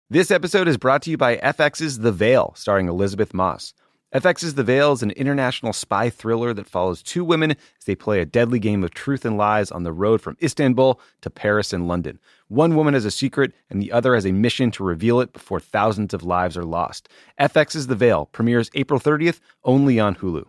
This episode is brought to you by FX's The Veil, starring Elizabeth Moss. FX's The Veil is an international spy thriller that follows two women as they play a deadly game of truth and lies on the road from Istanbul to Paris and London. One woman has a secret, and the other has a mission to reveal it before thousands of lives are lost. FX's The Veil premieres April 30th, only on Hulu.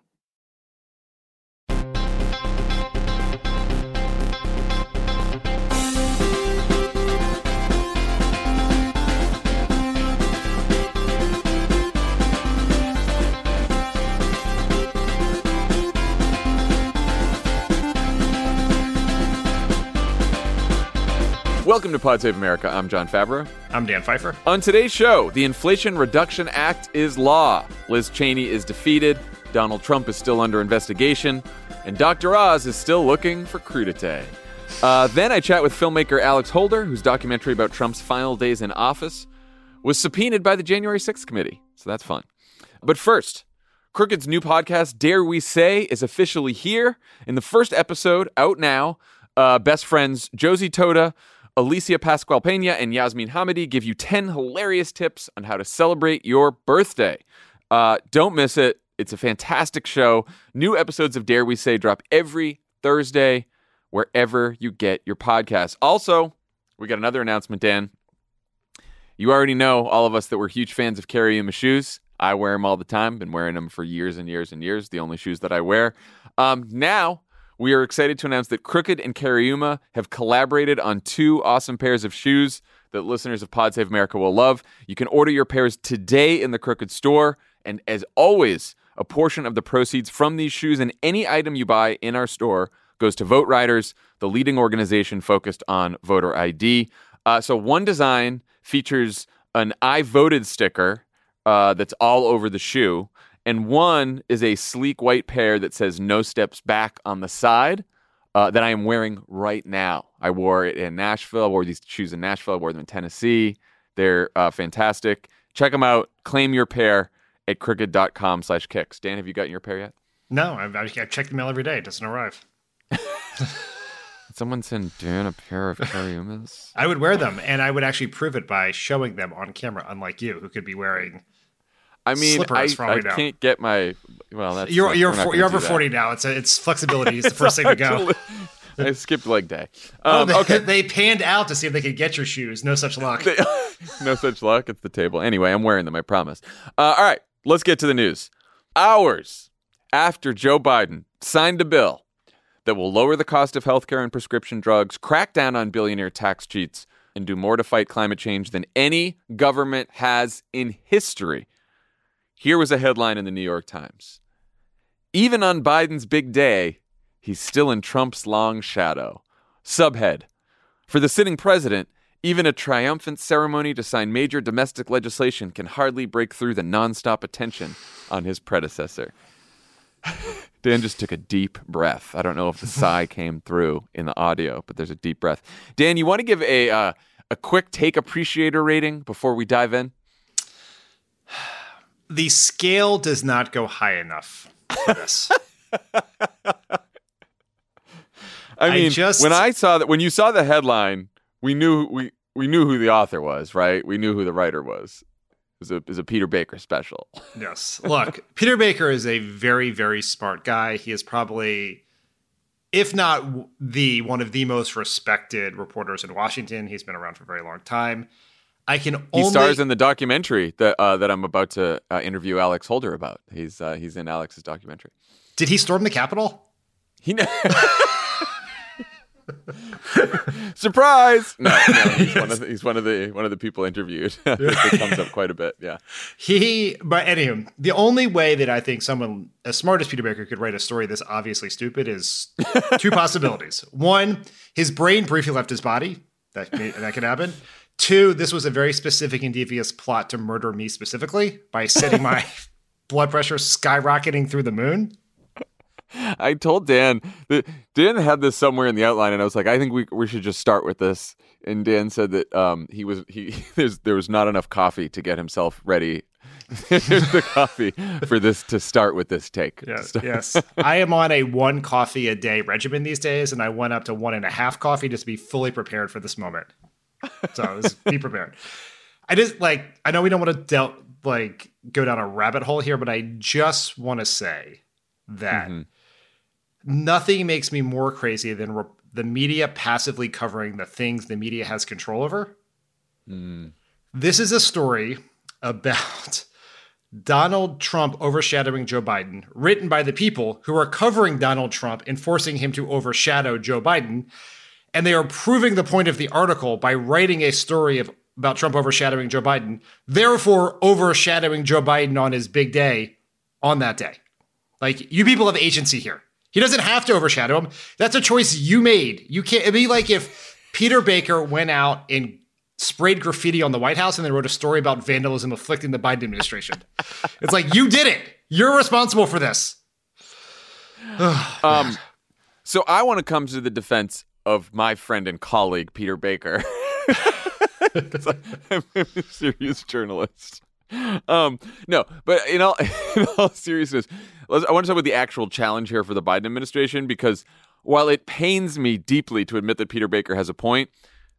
Welcome to Pod Save America. I'm John Favreau. I'm Dan Pfeiffer. On today's show, the Inflation Reduction Act is law. Liz Cheney is defeated. Donald Trump is still under investigation. And Dr. Oz is still looking for crudité. Then I chat with filmmaker Alex Holder, whose documentary about Trump's final days in office was subpoenaed by the January 6th committee. So that's fun. But first, Crooked's new podcast, Dare We Say, is officially here. In the first episode, out now, best friends Josie Tota, Alicia Pascual Pena, and Yasmin Hamidi give you 10 hilarious tips on how to celebrate your birthday. Don't miss it. It's a fantastic show. New episodes of Dare We Say drop every Thursday, wherever you get your podcasts. Also, we got another announcement, Dan. You already know, all of us, that we're huge fans of Cariuma shoes. I wear them all the time. Been wearing them for years and years and years. The only shoes that I wear. Now, we are excited to announce that Crooked and Cariuma have collaborated on two awesome pairs of shoes that listeners of Pod Save America will love. You can order your pairs today in the Crooked store. And as always, a portion of the proceeds from these shoes and any item you buy in our store goes to Vote Riders, the leading organization focused on voter ID. So one design features an I voted sticker that's all over the shoe. And one is a sleek white pair that says "No Steps Back" on the side that I am wearing right now. I wore it in Nashville. I wore these shoes in Nashville. I wore them in Tennessee. They're fantastic. Check them out. Claim your pair at crooked.com/kicks. Dan, have you gotten your pair yet? No, I check the mail every day. It doesn't arrive. Someone send Dan a pair of Cariumas? I would wear them, and I would actually prove it by showing them on camera, unlike you, who could be wearing slippers for all we know. Can't get my... Well, that's... You're over 40 now. It's flexibility is the first thing to go. I skipped leg day. Okay. They panned out to see if they could get your shoes. No such luck. No such luck. It's the table. Anyway, I'm wearing them, I promise. All right, let's get to the news. Hours after Joe Biden signed a bill that will lower the cost of healthcare and prescription drugs, crack down on billionaire tax cheats, and do more to fight climate change than any government has in history, here was a headline in the New York Times. Even on Biden's big day, he's still in Trump's long shadow. Subhead: for the sitting president, even a triumphant ceremony to sign major domestic legislation can hardly break through the nonstop attention on his predecessor. Dan just took a deep breath. I don't know if the sigh came through in the audio, but there's a deep breath. Dan, you want to give a quick take appreciator rating before we dive in? The scale does not go high enough for this. I mean, when you saw the headline, we knew who the author was, right? We knew who the writer was. It was a Peter Baker special. Yes. Look, Peter Baker is a very, very smart guy. He is probably, if not one of the most respected reporters in Washington. He's been around for a very long time. He stars in the documentary that I'm about to interview Alex Holder about. He's in Alex's documentary. Did he storm the Capitol? Surprise! No, he's one of the people interviewed. It comes up quite a bit. Yeah. But anywho, the only way that I think someone as smart as Peter Baker could write a story this obviously stupid is two possibilities. One, his brain briefly left his body. That could happen. Two, this was a very specific and devious plot to murder me specifically by setting my blood pressure skyrocketing through the moon. I told Dan that Dan had this somewhere in the outline, and I was like, I think we should just start with this. And Dan said that there was not enough coffee to get himself ready. Here's the coffee for this to start with this take. Yes. I am on a 1 coffee a day regimen these days, and I went up to 1.5 coffee just to be fully prepared for this moment. So be prepared. I just like, I know we don't want to go down a rabbit hole here, but I just want to say that nothing makes me more crazy than the media passively covering the things the media has control over. This is a story about Donald Trump overshadowing Joe Biden, written by the people who are covering Donald Trump and forcing him to overshadow Joe Biden. And they are proving the point of the article by writing a story about Trump overshadowing Joe Biden, therefore overshadowing Joe Biden on his big day on that day. Like, you people have agency here. He doesn't have to overshadow him. That's a choice you made. You can't. It'd be like if Peter Baker went out and sprayed graffiti on the White House and then wrote a story about vandalism afflicting the Biden administration. It's like, you did it. You're responsible for this. So I want to come to the defense of my friend and colleague, Peter Baker. Because I'm a serious journalist. No, but in all seriousness, I want to talk about the actual challenge here for the Biden administration, because while it pains me deeply to admit that Peter Baker has a point,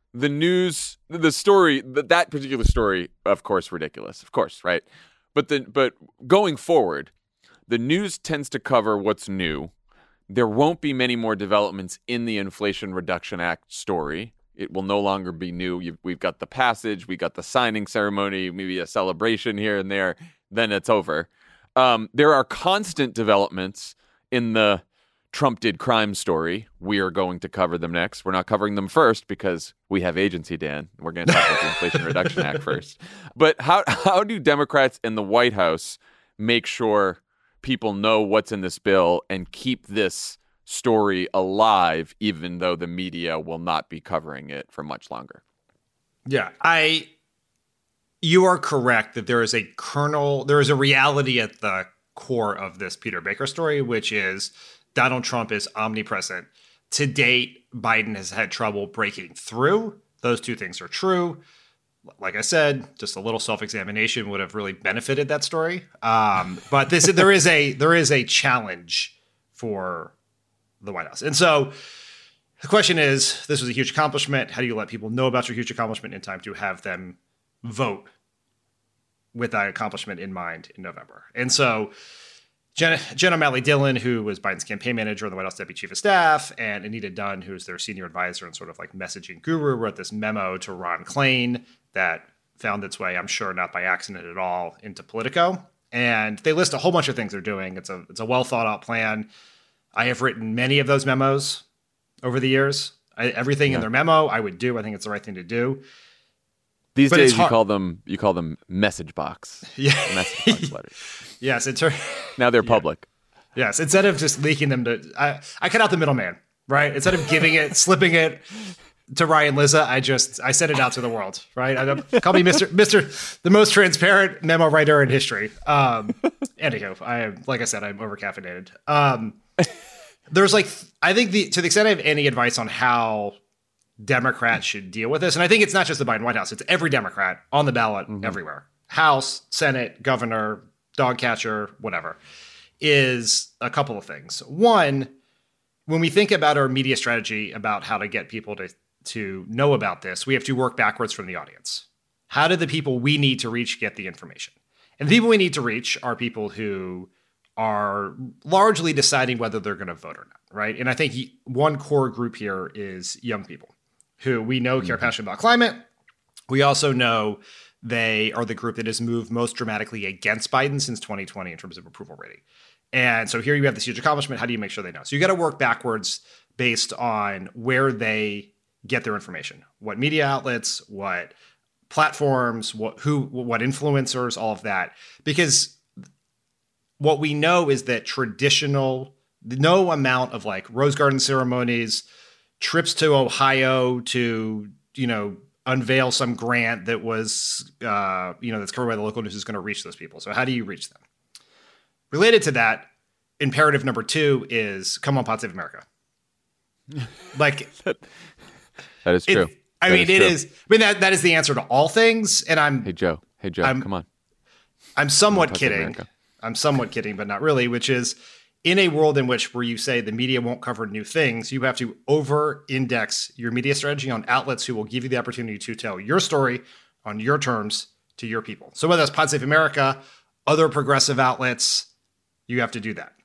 the story, that particular story, of course, ridiculous, of course, right? But going forward, the news tends to cover what's new. There won't be many more developments in the Inflation Reduction Act story. It will no longer be new. We've got the passage, we got the signing ceremony, maybe a celebration here and there. Then it's over. There are constant developments in the Trump did crime story. We are going to cover them next. We're not covering them first because we have agency, Dan. We're going to talk about the Inflation Reduction Act first. But how do Democrats in the White House make sure people know what's in this bill and keep this story alive, even though the media will not be covering it for much longer? Yeah, you are correct that there is a reality at the core of this Peter Baker story, which is Donald Trump is omnipresent. To date, Biden has had trouble breaking through. Those two things are true. Like I said, just a little self-examination would have really benefited that story. But there is a challenge for the White House. And so the question is, this was a huge accomplishment. How do you let people know about your huge accomplishment in time to have them vote with that accomplishment in mind in November? And so Jen O'Malley Dillon, who was Biden's campaign manager and the White House deputy chief of staff, and Anita Dunn, who's their senior advisor and sort of like messaging guru, wrote this memo to Ron Klain that found its way, I'm sure not by accident at all, into Politico. And they list a whole bunch of things they're doing. It's a well thought out plan. I have written many of those memos over the years. Everything in their memo I would do. I think it's the right thing to do. These days you call them message box. Yeah. Message box letters. Yes, now they're public. Yes, instead of just leaking them to, I cut out the middleman, right? Instead of slipping it to Ryan Lizza, I sent it out to the world, right? Call me Mr. the most transparent memo writer in history. Anywho, like I said, I'm over caffeinated. There's I think to the extent I have any advice on how Democrats should deal with this, and I think it's not just the Biden White House, it's every Democrat on the ballot everywhere. House, Senate, governor, dog catcher, whatever, is a couple of things. One, when we think about our media strategy about how to get people to know about this, we have to work backwards from the audience. How do the people we need to reach get the information? And the people we need to reach are people who are largely deciding whether they're going to vote or not, right? And I think one core group here is young people who we know care passionately about climate. We also know they are the group that has moved most dramatically against Biden since 2020 in terms of approval rating. And so here you have this huge accomplishment. How do you make sure they know? So you got to work backwards based on where they get their information, what media outlets, what platforms, what influencers, all of that. Because what we know is that no amount of Rose Garden ceremonies, trips to Ohio to, unveil some grant that was, that's covered by the local news is going to reach those people. So how do you reach them? Related to that, imperative number 2 is come on, Pod Save America. That is true. That is the answer to all things. And Hey Joe, come on. I'm somewhat kidding. I'm somewhat kidding, but not really, which is in a world in which where you say the media won't cover new things, you have to over-index your media strategy on outlets who will give you the opportunity to tell your story on your terms to your people. So whether that's Pod Save America, other progressive outlets, you have to do that.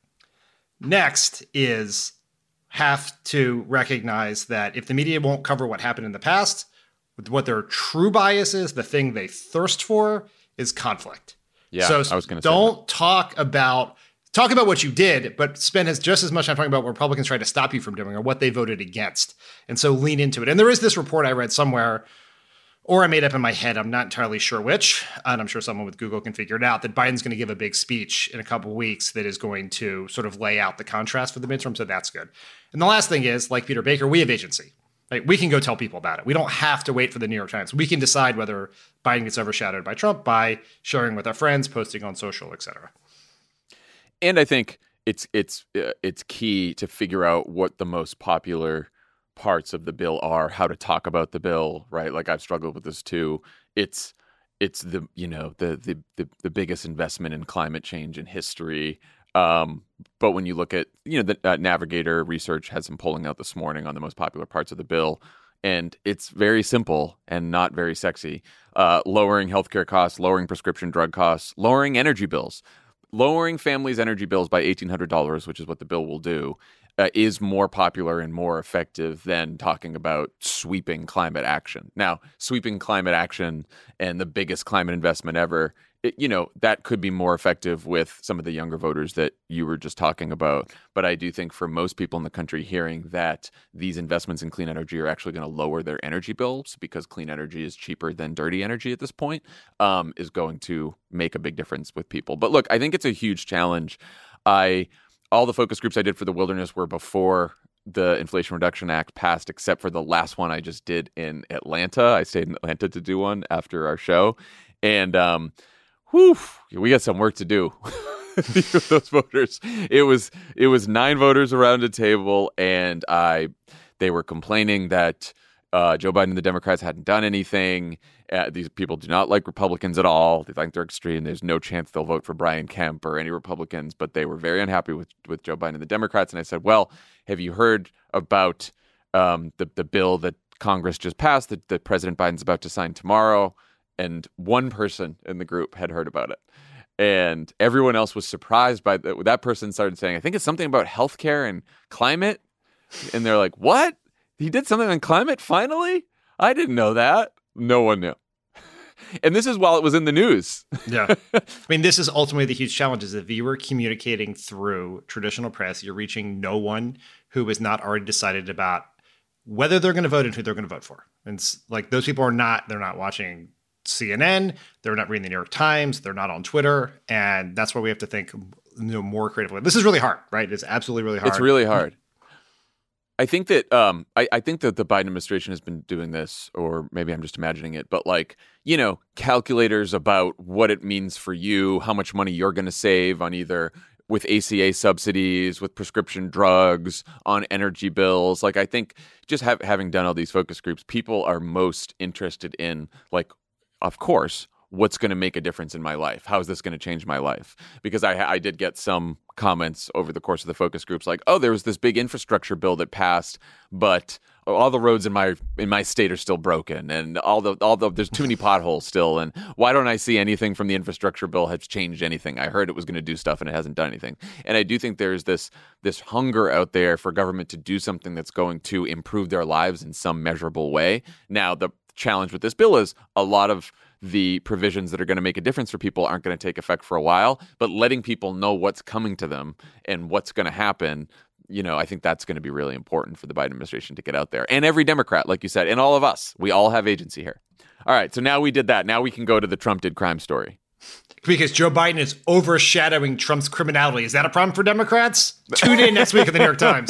Next is have to recognize that if the media won't cover what happened in the past, what their true bias is, the thing they thirst for is conflict. Yeah, so I was going to say don't talk about what you did, but spend just as much time talking about what Republicans tried to stop you from doing or what they voted against. And so lean into it. And there is this report I read somewhere, or I made up in my head, I'm not entirely sure which, and I'm sure someone with Google can figure it out, that Biden's going to give a big speech in a couple of weeks that is going to sort of lay out the contrast for the midterm, so that's good. And the last thing is, like Peter Baker, we have agency. Right? We can go tell people about it. We don't have to wait for the New York Times. We can decide whether Biden gets overshadowed by Trump by sharing with our friends, posting on social, et cetera. And I think it's key to figure out what the most popular parts of the bill are, how to talk about the bill, right? Like I've struggled with this too. It's the the biggest investment in climate change in history. But when you look at the Navigator research had some polling out this morning on the most popular parts of the bill, and it's very simple and not very sexy. Lowering healthcare costs, lowering prescription drug costs, lowering energy bills. Lowering families' energy bills by $1,800, which is what the bill will do, is more popular and more effective than talking about sweeping climate action. Now, sweeping climate action and the biggest climate investment ever, that could be more effective with some of the younger voters that you were just talking about. But I do think for most people in the country, hearing that these investments in clean energy are actually going to lower their energy bills because clean energy is cheaper than dirty energy at this point, is going to make a big difference with people. But look, I think it's a huge challenge. All the focus groups I did for the wilderness were before the Inflation Reduction Act passed, except for the last one I just did in Atlanta. I stayed in Atlanta to do one after our show. And we got some work to do with those voters. It was 9 voters around a table, and they were complaining that Joe Biden and the Democrats hadn't done anything. These people do not like Republicans at all. They think they're extreme. There's no chance they'll vote for Brian Kemp or any Republicans, but they were very unhappy with Joe Biden and the Democrats. And I said, well, have you heard about the bill that Congress just passed that President Biden's about to sign tomorrow? And one person in the group had heard about it. And everyone else was surprised by that. That person started saying, I think it's something about healthcare and climate. And they're like, what? He did something on climate finally? I didn't know that. No one knew. And this is while it was in the news. Yeah. I mean, this is ultimately the huge challenge is if you were communicating through traditional press, you're reaching no one who is not already decided about whether they're going to vote and who they're going to vote for. And like those people they're not watching CNN, they're not reading the New York Times, they're not on Twitter. And that's why we have to think more creatively. This is really hard, right? It's absolutely really hard. It's really hard. I think that I think that the Biden administration has been doing this, or maybe I'm just imagining it, but calculators about what it means for you, how much money you're going to save on either with ACA subsidies, with prescription drugs, on energy bills. Like I think just having done all these focus groups, people are most interested in of course, what's going to make a difference in my life? How is this going to change my life? Because I did get some comments over the course of the focus groups like, oh, there was this big infrastructure bill that passed, but all the roads in my state are still broken, and all the there's too many potholes still, and why don't I see anything from the infrastructure bill has changed anything? I heard it was going to do stuff and it hasn't done anything. And I do think there's this hunger out there for government to do something that's going to improve their lives in some measurable way. Now, the challenge with this bill is a lot of the provisions that are going to make a difference for people aren't going to take effect for a while, but letting people know what's coming to them and what's going to happen, I think that's going to be really important for the Biden administration to get out there. And every Democrat, like you said, and all of us, we all have agency here. All right, so now we did that. Now we can go to the Trump did crime story. Because Joe Biden is overshadowing Trump's criminality. Is that a problem for Democrats? Tune in next week at the New York Times.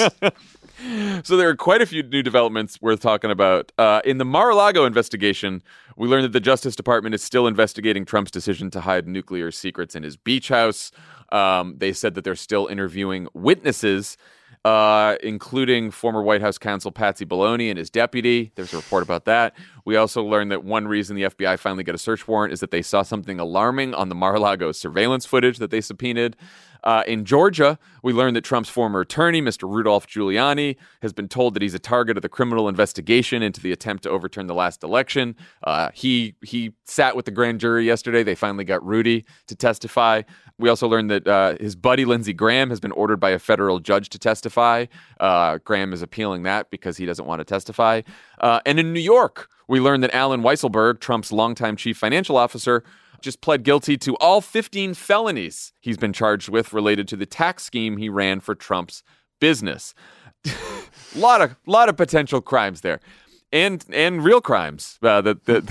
So there are quite a few new developments worth talking about. In the Mar-a-Lago investigation, we learned that the Justice Department is still investigating Trump's decision to hide nuclear secrets in his beach house. They said that they're still interviewing witnesses, including former White House counsel Patsy Baloney and his deputy. There's a report about that. We also learned that one reason the FBI finally got a search warrant is that they saw something alarming on the Mar-a-Lago surveillance footage that they subpoenaed. In Georgia, we learned that Trump's former attorney, Mr. Rudolph Giuliani, has been told that he's a target of the criminal investigation into the attempt to overturn the last election. He sat with the grand jury yesterday. They finally got Rudy to testify. We also learned that his buddy, Lindsey Graham, has been ordered by a federal judge to testify. Graham is appealing that because he doesn't want to testify. And in New York, we learned that Alan Weisselberg, Trump's longtime chief financial officer, just pled guilty to all 15 felonies he's been charged with related to the tax scheme he ran for Trump's business. lot of potential crimes there, and real crimes. In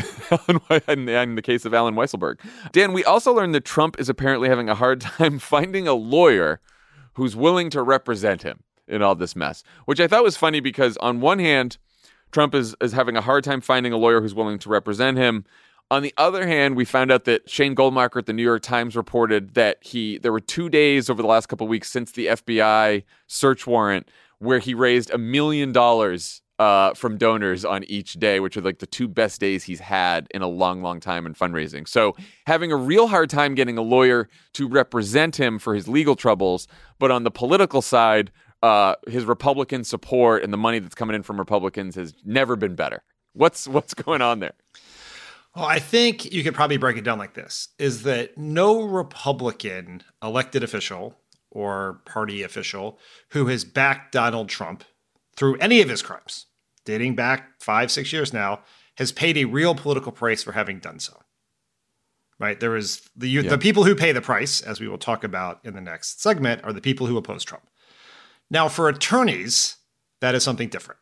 the case of Alan Weisselberg. Dan, we also learned that Trump is apparently having a hard time finding a lawyer who's willing to represent him in all this mess, which I thought was funny because on one hand, Trump is having a hard time finding a lawyer who's willing to represent him. On the other hand, we found out that Shane Goldmacher at the New York Times reported that there were 2 days over the last couple of weeks since the FBI search warrant where he raised $1 million from donors on each day, which are like the 2 best days he's had in a long, long time in fundraising. So having a real hard time getting a lawyer to represent him for his legal troubles. But on the political side, his Republican support and the money that's coming in from Republicans has never been better. What's going on there? Well, I think you could probably break it down like this, is that no Republican elected official or party official who has backed Donald Trump through any of his crimes, dating back 5-6 years now, has paid a real political price for having done so. Right? There is the people who pay the price, as we will talk about in the next segment, are the people who oppose Trump. Now, for attorneys, that is something different.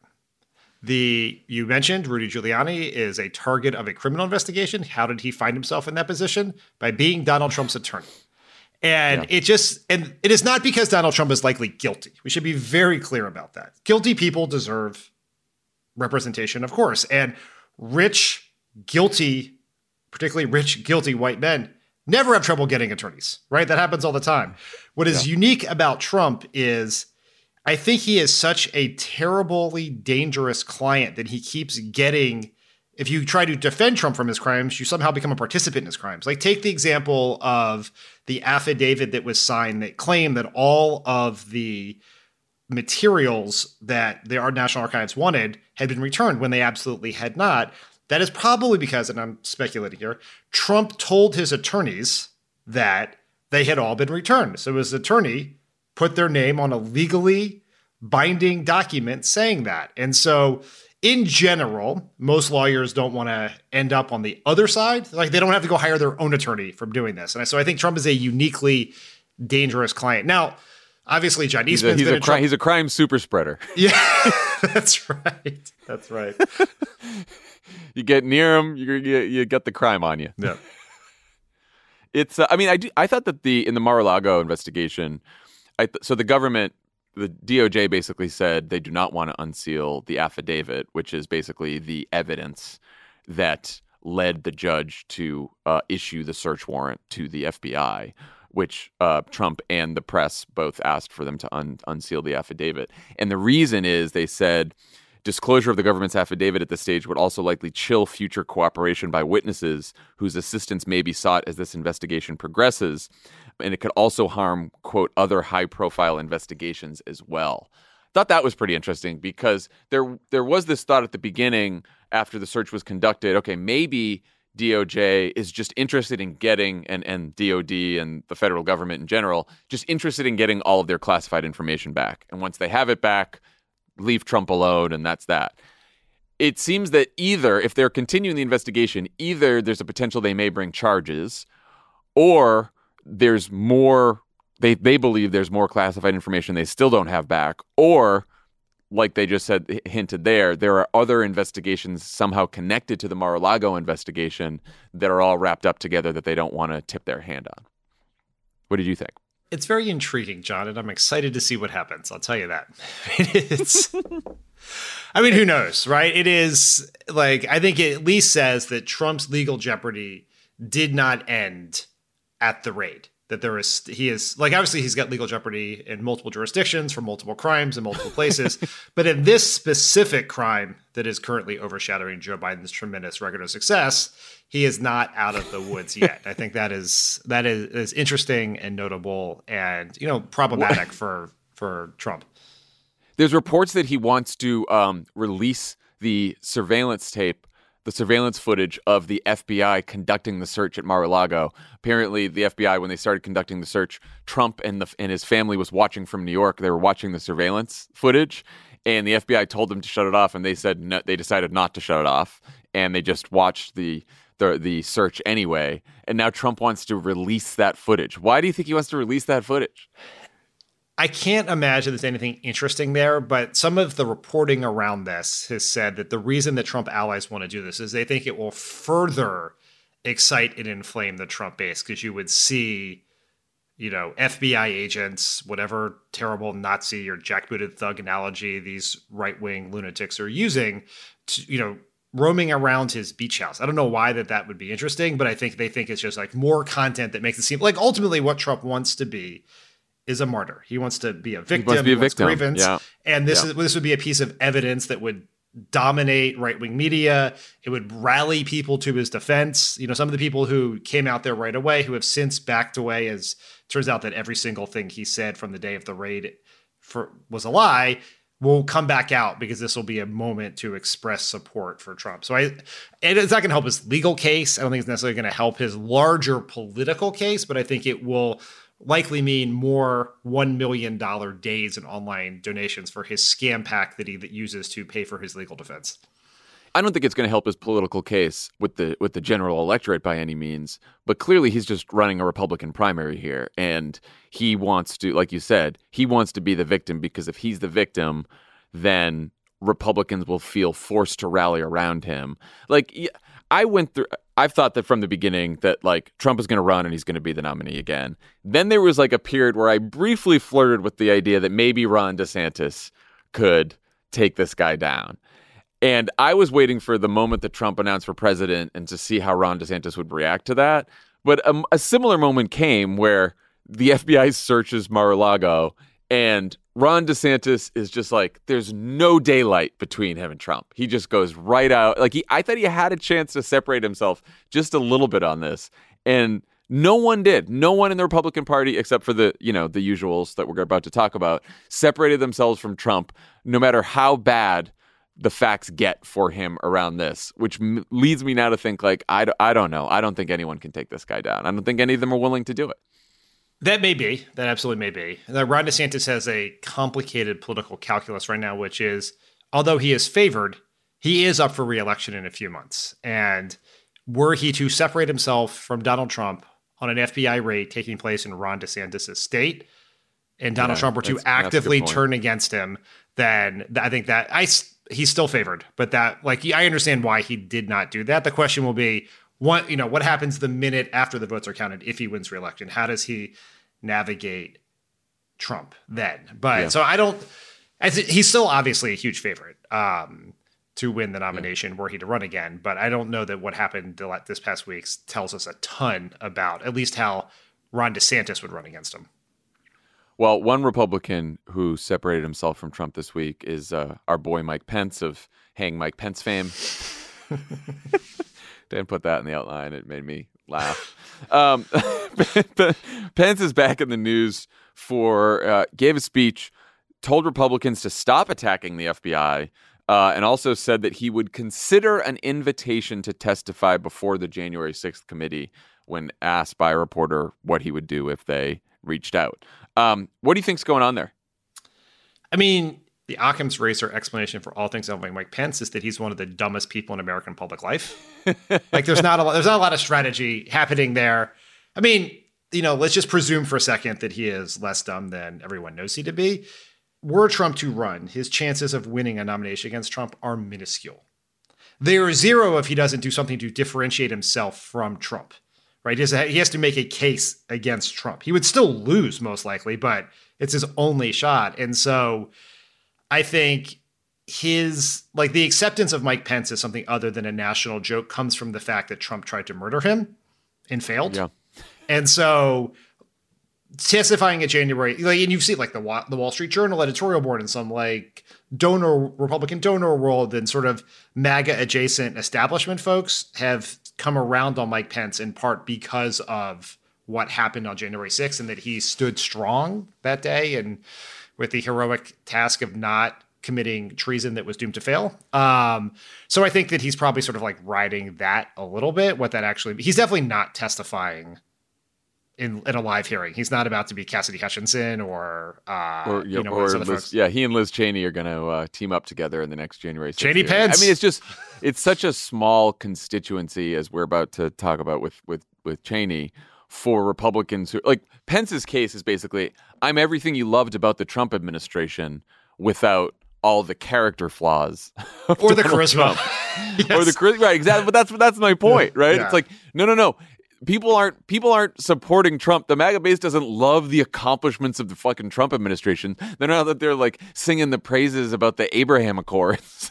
You mentioned Rudy Giuliani is a target of a criminal investigation. How did he find himself in that position? By being Donald Trump's attorney. And it is not because Donald Trump is likely guilty. We should be very clear about that. Guilty people deserve representation, of course. And particularly rich, guilty white men never have trouble getting attorneys, right? That happens all the time. What is unique about Trump is I think he is such a terribly dangerous client that he keeps getting. If you try to defend Trump from his crimes, you somehow become a participant in his crimes. Like take the example of the affidavit that was signed that claimed that all of the materials that the National Archives wanted had been returned when they absolutely had not. That is probably because, and I'm speculating here, Trump told his attorneys that they had all been returned. So his attorney put their name on a legally binding document saying that. And so in general, most lawyers don't want to end up on the other side. Like they don't have to go hire their own attorney from doing this. And so I think Trump is a uniquely dangerous client. Now, obviously, John Eastman's he's a crime super spreader. Yeah, that's right. That's right. You get near him, you get the crime on you. Yeah. It's. I thought that in the Mar-a-Lago investigation, so the government, the DOJ basically said they do not want to unseal the affidavit, which is basically the evidence that led the judge to issue the search warrant to the FBI, which Trump and the press both asked for them to unseal the affidavit. And the reason is they said disclosure of the government's affidavit at this stage would also likely chill future cooperation by witnesses whose assistance may be sought as this investigation progresses. And it could also harm, quote, other high-profile investigations as well. Thought that was pretty interesting because there was this thought at the beginning after the search was conducted, okay, maybe DOJ is just interested in getting, and DOD and the federal government in general, just interested in getting all of their classified information back. And once they have it back, leave Trump alone, and that's that. It seems that either, if they're continuing the investigation, either there's a potential they may bring charges, or there's more, they believe there's more classified information they still don't have back, or, like they just said, hinted there are other investigations somehow connected to the Mar-a-Lago investigation that are all wrapped up together that they don't want to tip their hand on. What did you think? It's very intriguing, John, and I'm excited to see what happens. I'll tell you that. Who knows, right? It is like, I think it at least says that Trump's legal jeopardy did not end at the raid. that he is like, obviously he's got legal jeopardy in multiple jurisdictions for multiple crimes in multiple places. But in this specific crime that is currently overshadowing Joe Biden's tremendous record of success, he is not out of the woods yet. I think that is interesting and notable and, problematic for Trump. There's reports that he wants to release the surveillance tape, the surveillance footage of the FBI conducting the search at Mar-a-Lago. Apparently, the FBI, when they started conducting the search, Trump and his family was watching from New York. They were watching the surveillance footage, and the FBI told them to shut it off, and they said no, they decided not to shut it off, and they just watched the search anyway. And now Trump wants to release that footage. Why do you think he wants to release that footage? I can't imagine there's anything interesting there, but some of the reporting around this has said that the reason that Trump allies want to do this is they think it will further excite and inflame the Trump base, because you would see, FBI agents, whatever terrible Nazi or jackbooted thug analogy these right-wing lunatics are using, to, roaming around his beach house. I don't know why that would be interesting, but I think they think it's just like more content that makes it seem like ultimately what Trump wants to be is a martyr. He wants to be a victim. He wants to be a victim. Grievance. Yeah. And this would be a piece of evidence that would dominate right-wing media. It would rally people to his defense. Some of the people who came out there right away, who have since backed away, as it turns out that every single thing he said from the day of the raid was a lie, will come back out, because this will be a moment to express support for Trump. So and it's not going to help his legal case. I don't think it's necessarily going to help his larger political case, but I think it will likely mean more $1 million days in online donations for his scam pack that he uses to pay for his legal defense. I don't think it's going to help his political case with the general electorate by any means, but clearly he's just running a Republican primary here, and he wants to, like you said, he wants to be the victim, because if he's the victim, then Republicans will feel forced to rally around him. I've thought that from the beginning that like Trump is going to run and he's going to be the nominee again. Then there was like a period where I briefly flirted with the idea that maybe Ron DeSantis could take this guy down. And I was waiting for the moment that Trump announced for president and to see how Ron DeSantis would react to that. But a similar moment came where the FBI searches Mar-a-Lago and Ron DeSantis is just like, there's no daylight between him and Trump. He just goes right out. I thought he had a chance to separate himself just a little bit on this. And no one did. No one in the Republican Party, except for the usuals that we're about to talk about, separated themselves from Trump, no matter how bad the facts get for him around this, which leads me now to think I don't know. I don't think anyone can take this guy down. I don't think any of them are willing to do it. That may be. That absolutely may be. Ron DeSantis has a complicated political calculus right now, which is, although he is favored, he is up for re-election in a few months. And were he to separate himself from Donald Trump on an FBI raid taking place in Ron DeSantis' state, and Donald Trump were to actively turn against him, then I think that he's still favored. But I understand why he did not do that. The question will be, what happens the minute after the votes are counted if he wins re-election? How does he navigate Trump then? But so he's still obviously a huge favorite to win the nomination were he to run again. But I don't know that what happened this past week tells us a ton about at least how Ron DeSantis would run against him. Well, one Republican who separated himself from Trump this week is our boy Mike Pence of Hang Mike Pence fame. Didn't put that in the outline. It made me laugh. Pence is back in the news gave a speech, told Republicans to stop attacking the FBI, and also said that he would consider an invitation to testify before the January 6th committee when asked by a reporter what he would do if they reached out. What do you think's going on there? I mean, the Occam's razor explanation for all things involving Mike Pence is that he's one of the dumbest people in American public life. There's not a lot of strategy happening there. I mean, let's just presume for a second that he is less dumb than everyone knows he to be. Were Trump to run, his chances of winning a nomination against Trump are minuscule. They are zero if he doesn't do something to differentiate himself from Trump, right? He has to make a case against Trump. He would still lose most likely, but it's his only shot. And so I think the acceptance of Mike Pence as something other than a national joke comes from the fact that Trump tried to murder him and failed. Yeah. And so testifying at January, like, and you've seen like the Wall Street Journal editorial board and some like Republican donor world and sort of MAGA adjacent establishment folks have come around on Mike Pence in part because of what happened on January 6th and that he stood strong that day and with the heroic task of not committing treason that was doomed to fail. So I think that he's probably sort of like riding that a little bit, what that actually, he's definitely not testifying in a live hearing. He's not about to be Cassidy Hutchinson or Liz, he and Liz Cheney are going to team up together in the next January 6th Cheney hearing. Pence. I mean, it's such a small constituency, as we're about to talk about with Cheney, for Republicans who, like, Pence's case is basically, I'm everything you loved about the Trump administration without all the character flaws or the charisma. Yes. Or the charisma, right? Exactly. But that's my point, right? Yeah. It's like no. People aren't supporting Trump. The MAGA base doesn't love the accomplishments of the fucking Trump administration. They're not that they're like singing the praises about the Abraham Accords.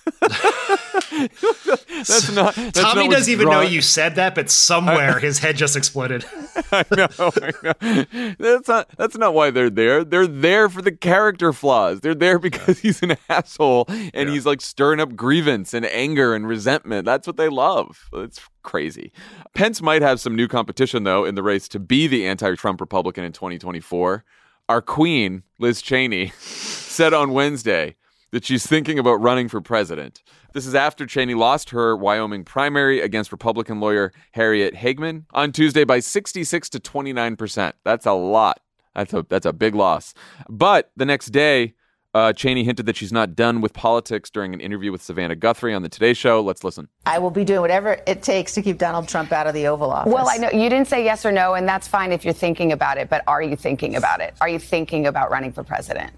That's not. Tommy doesn't even know you said that, but somewhere his head just exploded. I know. That's not why they're there. They're there for the character flaws. They're there because he's an asshole and he's like stirring up grievance and anger and resentment. That's what they love. It's crazy. Pence might have some new competition, though, in the race to be the anti-Trump Republican in 2024. Our queen, Liz Cheney, said on Wednesday that she's thinking about running for president. This is after Cheney lost her Wyoming primary against Republican lawyer Harriet Hageman on Tuesday by 66 to 29%. That's a lot. That's a big loss. But the next day, Cheney hinted that she's not done with politics during an interview with Savannah Guthrie on the Today Show. Let's listen. I will be doing whatever it takes to keep Donald Trump out of the Oval Office. Well, I know you didn't say yes or no, and that's fine if you're thinking about it. But are you thinking about it? Are you thinking about running for president?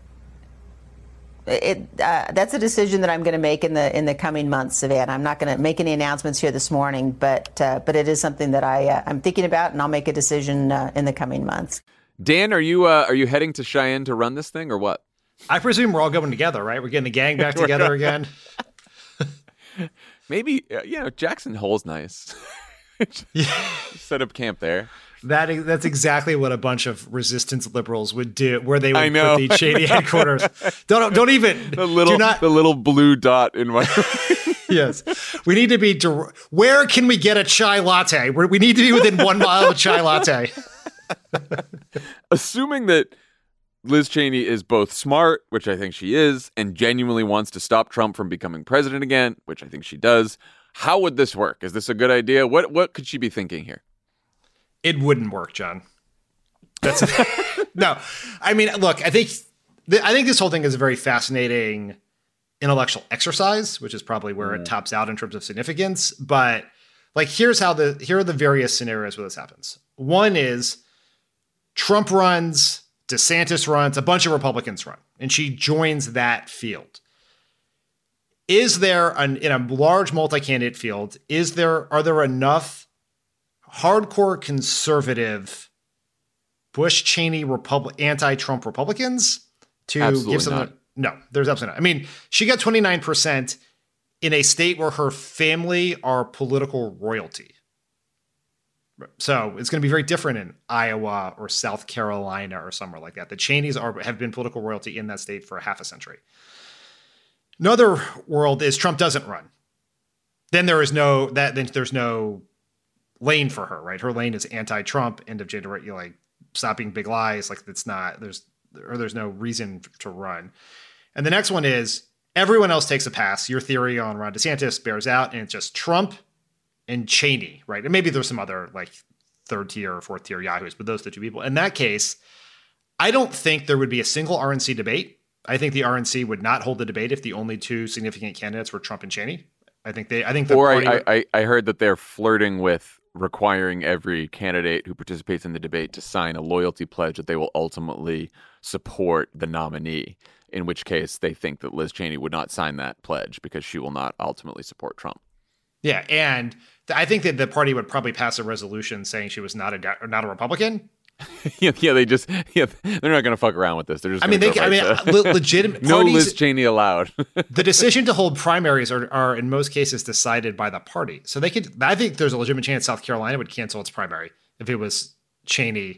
That's a decision that I'm going to make in the coming months, Savannah. I'm not going to make any announcements here this morning, but it is something that I'm thinking about, and I'll make a decision in the coming months. Dan, are you heading to Cheyenne to run this thing or what? I presume we're all going together, right? We're getting the gang back together again. Maybe, Jackson Hole's nice. Set up camp there. That's exactly what a bunch of resistance liberals would do, where they would put the Cheney headquarters. Don't even the little blue dot in my. Yes, we need to be. Where can we get a chai latte? We need to be within 1 mile of a chai latte. Assuming that Liz Cheney is both smart, which I think she is, and genuinely wants to stop Trump from becoming president again, which I think she does. How would this work? Is this a good idea? What could she be thinking here? It wouldn't work, John. No. I mean, look, I think this whole thing is a very fascinating intellectual exercise, which is probably where it tops out in terms of significance. But like, here are the various scenarios where this happens. One is Trump runs, DeSantis runs, a bunch of Republicans run, and she joins that field. Is there in a large multi-candidate field, are there enough hardcore conservative Bush-Cheney anti-Trump Republicans to absolutely give something? No, there's absolutely not. I mean, she got 29% in a state where her family are political royalty. So it's going to be very different in Iowa or South Carolina or somewhere like that. The Cheneys have been political royalty in that state for half a century. Another world is Trump doesn't run. Then there's no lane for her, right? Her lane is anti-Trump, end of January, like stop being big lies. Like there's no reason to run. And the next one is everyone else takes a pass. Your theory on Ron DeSantis bears out, and it's just Trump and Cheney, right? And maybe there's some other like third tier or fourth tier yahoos, but those are the two people. In that case, I don't think there would be a single RNC debate. I think the RNC would not hold the debate if the only two significant candidates were Trump and Cheney. I heard that they're flirting with requiring every candidate who participates in the debate to sign a loyalty pledge that they will ultimately support the nominee, in which case they think that Liz Cheney would not sign that pledge because she will not ultimately support Trump. Yeah, and I think that the party would probably pass a resolution saying she was not a Republican. they're not going to fuck around with this. They're just legitimate no Liz Cheney allowed. The decision to hold primaries are in most cases decided by the party. So I think there's a legitimate chance South Carolina would cancel its primary if it was Cheney,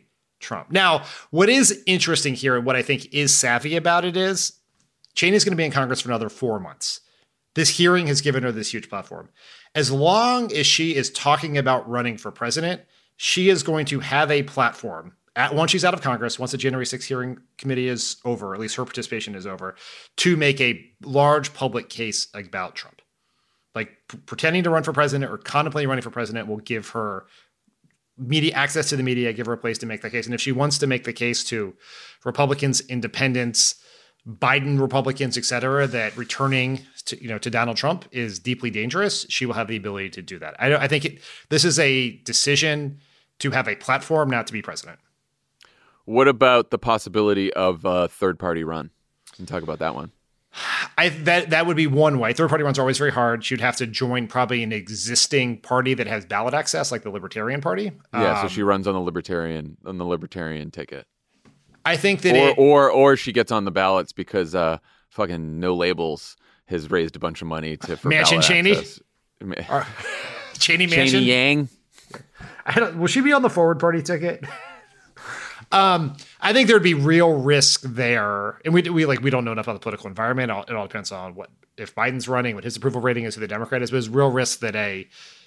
Trump. Now, what is interesting here and what I think is savvy about it is Cheney's going to be in Congress for another 4 months. This hearing has given her this huge platform. As long as she is talking about running for president, she is going to have a platform once she's out of Congress, once the January 6th hearing committee is over, at least her participation is over, to make a large public case about Trump. Like pretending to run for president or contemplating running for president will give her media access to the media, give her a place to make that case. And if she wants to make the case to Republicans, independents, Biden Republicans, et cetera, that returning to Donald Trump is deeply dangerous, she will have the ability to do that. I think this is a decision to have a platform, not to be president. What about the possibility of a third-party run? Can you talk about that one? That would be one way. Third-party runs are always very hard. She'd have to join probably an existing party that has ballot access, like the Libertarian Party. Yeah, so she runs on the Libertarian ticket. I think that or she gets on the ballots because fucking No Labels has raised a bunch of money for Mansion ballot Cheney? access. Cheney Mansion? Cheney Yang? Will she be on the Forward Party ticket? I think there'd be real risk there. And we don't know enough about the political environment. It all depends on if Biden's running, what his approval rating is, who the Democrat is. But there's real risk that an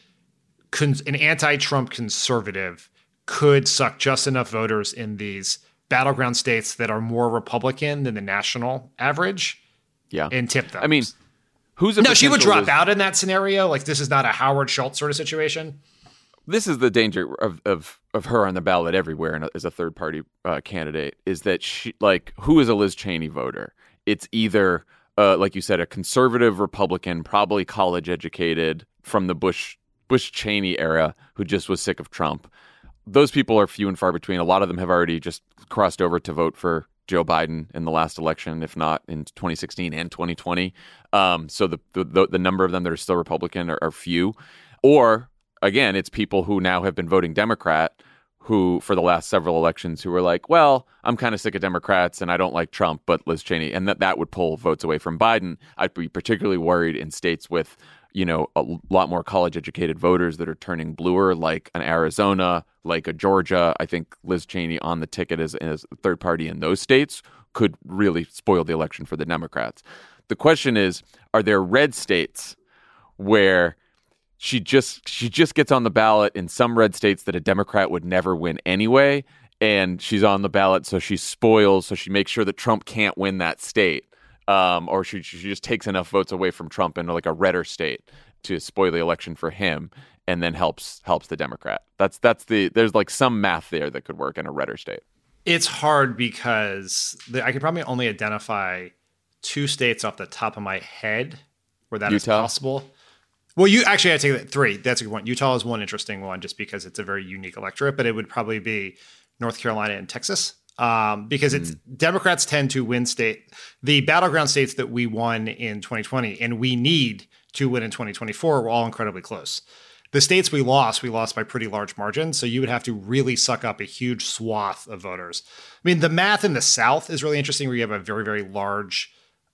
anti-Trump conservative could suck just enough voters in these battleground states that are more Republican than the national average. Yeah. And tip them. I mean, she would drop out in that scenario. Like, this is not a Howard Schultz sort of situation. This is the danger of her on the ballot everywhere and as a third party candidate, is that she, like, who is a Liz Cheney voter? It's either, like you said, a conservative Republican, probably college educated from the Bush Cheney era, who just was sick of Trump. Those people are few and far between. A lot of them have already just crossed over to vote for Joe Biden in the last election, if not in 2016 and 2020. So the number of them that are still Republican are few. Or, again, it's people who now have been voting Democrat who, for the last several elections, who were like, well, I'm kind of sick of Democrats and I don't like Trump, but Liz Cheney. And that would pull votes away from Biden. I'd be particularly worried in states with, a lot more college-educated voters that are turning bluer, like an Arizona, like a Georgia. I think Liz Cheney on the ticket as a third party in those states could really spoil the election for the Democrats. The question is, are there red states where she just gets on the ballot in some red states that a Democrat would never win anyway, and she's on the ballot so she spoils, so she makes sure that Trump can't win that state? Or she just takes enough votes away from Trump in like a redder state to spoil the election for him, and then helps the Democrat. There's like some math there that could work in a redder state. It's hard because I could probably only identify 2 states off the top of my head where that Utah? is possible. Well, I take that 3. That's a good one. Utah is one interesting one just because it's a very unique electorate, but it would probably be North Carolina and Texas. Because it's Democrats tend to win the battleground states that we won in 2020 and we need to win in 2024 were all incredibly close. The states we lost by pretty large margins. So you would have to really suck up a huge swath of voters. I mean, the math in the South is really interesting where you have a very, very large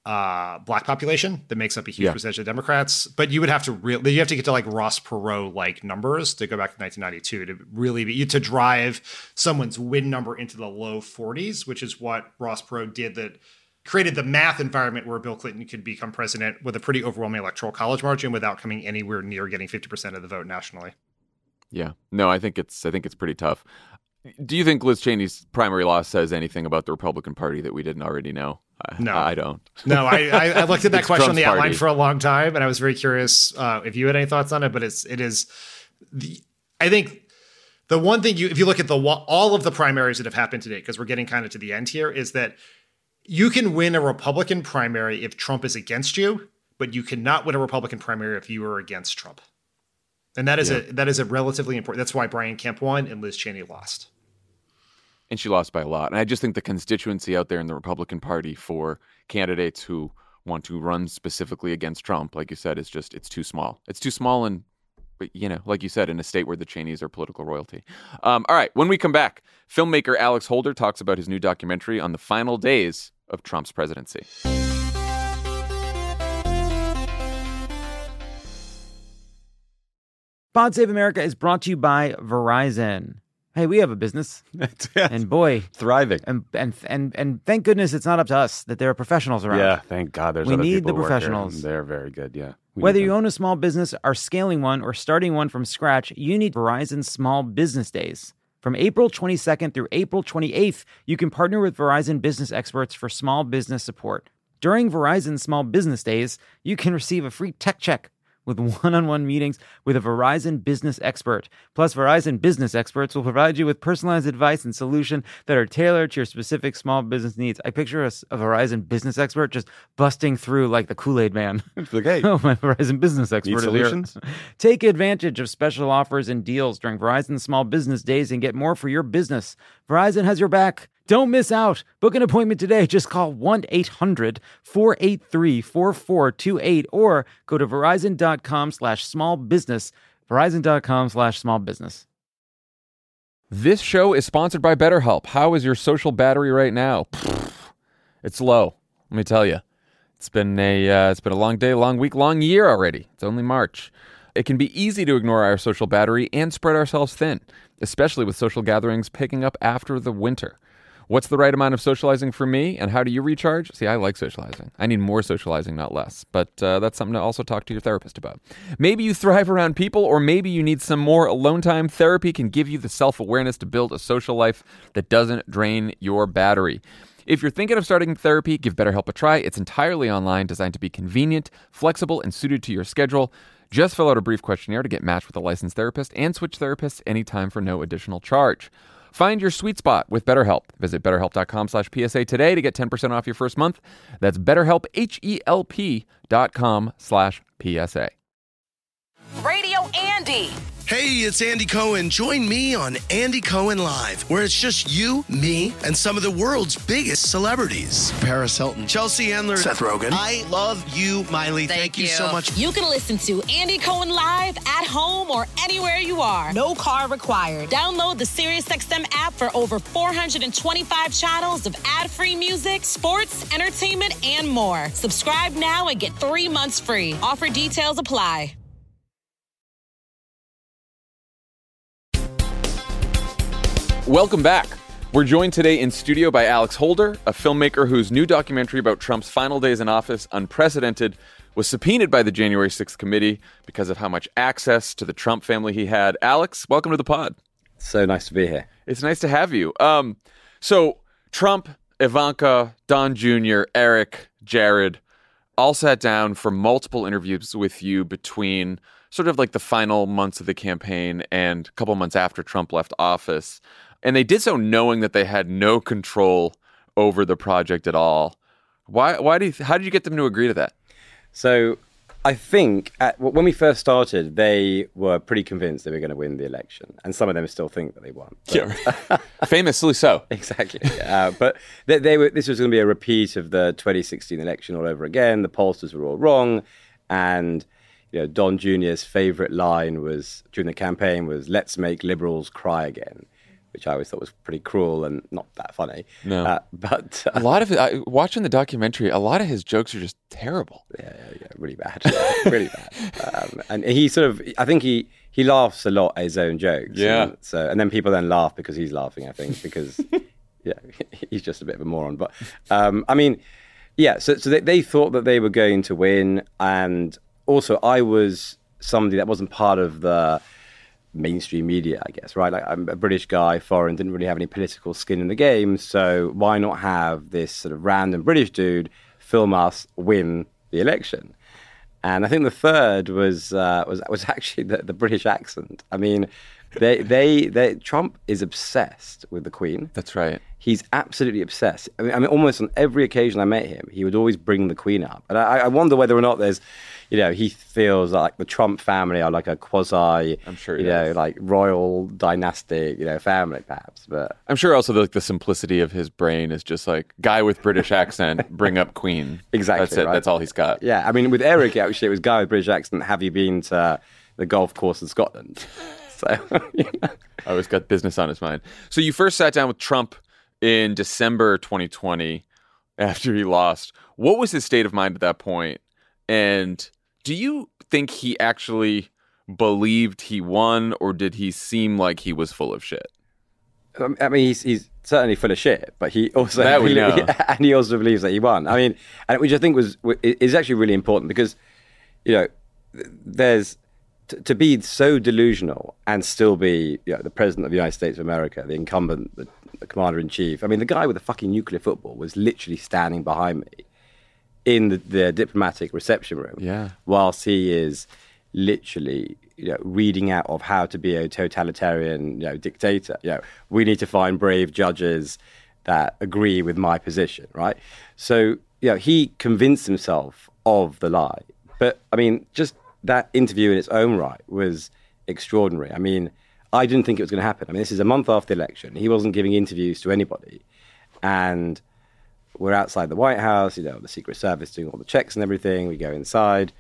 black population that makes up a huge percentage of Democrats, but you would have to get to like Ross Perot like numbers to go back to 1992 to really to drive someone's win number into the low 40s, which is what Ross Perot did that created the math environment where Bill Clinton could become president with a pretty overwhelming electoral college margin without coming anywhere near getting 50% of the vote nationally. Yeah, no, I think it's pretty tough. Do you think Liz Cheney's primary loss says anything about the Republican Party that we didn't already know? No, I don't. No, I looked at that question on the outline party for a long time, and I was very curious if you had any thoughts on it. But I think the one thing if you look at all of the primaries that have happened today, because we're getting kind of to the end here, is that you can win a Republican primary if Trump is against you, but you cannot win a Republican primary if you are against Trump. And that is a relatively important. That's why Brian Kemp won and Liz Cheney lost. And she lost by a lot. And I just think the constituency out there in the Republican Party for candidates who want to run specifically against Trump, like you said, it's too small. It's too small and, like you said, in a state where the Cheneys are political royalty. All right, when we come back, filmmaker Alex Holder talks about his new documentary on the final days of Trump's presidency. Pod Save America is brought to you by Verizon. hey, we have a business, and boy, thriving. And thank goodness it's not up to us that there are professionals around. Yeah, thank God there's we other need people the who work here. professionals. They're very good, yeah. Whether you own a small business, are scaling one, or starting one from scratch, you need Verizon Small Business Days. From April 22nd through April 28th, you can partner with Verizon business experts for small business support. During Verizon Small Business Days, you can receive a free tech check with one-on-one meetings with a Verizon business expert. Plus, Verizon business experts will provide you with personalized advice and solutions that are tailored to your specific small business needs. I picture a Verizon business expert just busting through like the Kool-Aid man. Like, hey, Oh, my Verizon business expert is solutions? here. Take advantage of special offers and deals during Verizon Small Business Days and get more for your business. Verizon has your back. Don't miss out. Book an appointment today. Just call 1-800-483-4428 or go to verizon.com/smallbusiness. Verizon.com/smallbusiness. This show is sponsored by BetterHelp. How is your social battery right now? It's low. Let me tell you. It's been a long day, long week, long year already. It's only March. It can be easy to ignore our social battery and spread ourselves thin, especially with social gatherings picking up after the winter. What's the right amount of socializing for me, and how do you recharge? See, I like socializing. I need more socializing, not less. But that's something to also talk to your therapist about. Maybe you thrive around people, or maybe you need some more alone time. Therapy can give you the self-awareness to build a social life that doesn't drain your battery. If you're thinking of starting therapy, give BetterHelp a try. It's entirely online, designed to be convenient, flexible, and suited to your schedule. Just fill out a brief questionnaire to get matched with a licensed therapist and switch therapists anytime for no additional charge. Find your sweet spot with BetterHelp. Visit BetterHelp.com/PSA today to get 10% off your first month. That's BetterHelp, HELP.com/PSA. Radio Andy. Hey, it's Andy Cohen. Join me on Andy Cohen Live, where it's just you, me, and some of the world's biggest celebrities. Paris Hilton, Chelsea Handler, Seth Rogen. I love you, Miley. Thank you so much. You can listen to Andy Cohen Live at home or anywhere you are. No car required. Download the SiriusXM app for over 425 channels of ad-free music, sports, entertainment, and more. Subscribe now and get 3 months free. Offer details apply. Welcome back. We're joined today in studio by Alex Holder, a filmmaker whose new documentary about Trump's final days in office, Unprecedented, was subpoenaed by the January 6th committee because of how much access to the Trump family he had. Alex, welcome to the pod. So nice to be here. It's nice to have you. So Trump, Ivanka, Don Jr., Eric, Jared, all sat down for multiple interviews with you between sort of like the final months of the campaign and a couple months after Trump left office. And they did so knowing that they had no control over the project at all. How did you get them to agree to that? So I think when we first started, they were pretty convinced they were going to win the election. And some of them still think that they won. Yeah, famously so. Exactly. But this was going to be a repeat of the 2016 election all over again. The pollsters were all wrong. And Don Jr.'s favorite line was during the campaign was, "Let's make liberals cry again," which I always thought was pretty cruel and not that funny. No. But a lot of it, watching the documentary, a lot of his jokes are just terrible. Yeah, really bad. Really bad. And he I think he laughs a lot at his own jokes. Yeah. And then people then laugh because he's laughing, I think, because he's just a bit of a moron. But so they thought that they were going to win. And also I was somebody that wasn't part of the mainstream media, I guess, right? Like, I'm a British guy, foreign, didn't really have any political skin in the game. So why not have this sort of random British dude film us win the election? And I think the third was actually the British accent. I mean, Trump is obsessed with the Queen. That's right. He's absolutely obsessed. I mean, almost on every occasion I met him, he would always bring the Queen up. And I wonder whether or not there's, he feels like the Trump family are like a quasi, I'm sure like royal dynastic, family perhaps. But I'm sure also the simplicity of his brain is just like guy with British accent, bring up Queen. Exactly. That's it. Right? That's all he's got. Yeah. I mean, with Eric, actually, it was guy with British accent. Have you been to the golf course in Scotland? So, Always got business on his mind. So you first sat down with Trump in December 2020 after he lost. What was his state of mind at that point? And do you think he actually believed he won, or did he seem like he was full of shit? I mean, he's certainly full of shit, but he also That we know. and he also believes that he won. I mean, and which I think is actually really important because, there's to be so delusional and still be the president of the United States of America, the incumbent, the commander in chief. I mean, the guy with the fucking nuclear football was literally standing behind me in the diplomatic reception room, whilst he is literally reading out of how to be a totalitarian dictator. We need to find brave judges that agree with my position, right? So he convinced himself of the lie. But I mean, just that interview in its own right was extraordinary. I mean, I didn't think it was going to happen. I mean, this is a month after the election. He wasn't giving interviews to anybody, and we're outside the White House, the Secret Service doing all the checks and everything. We go inside,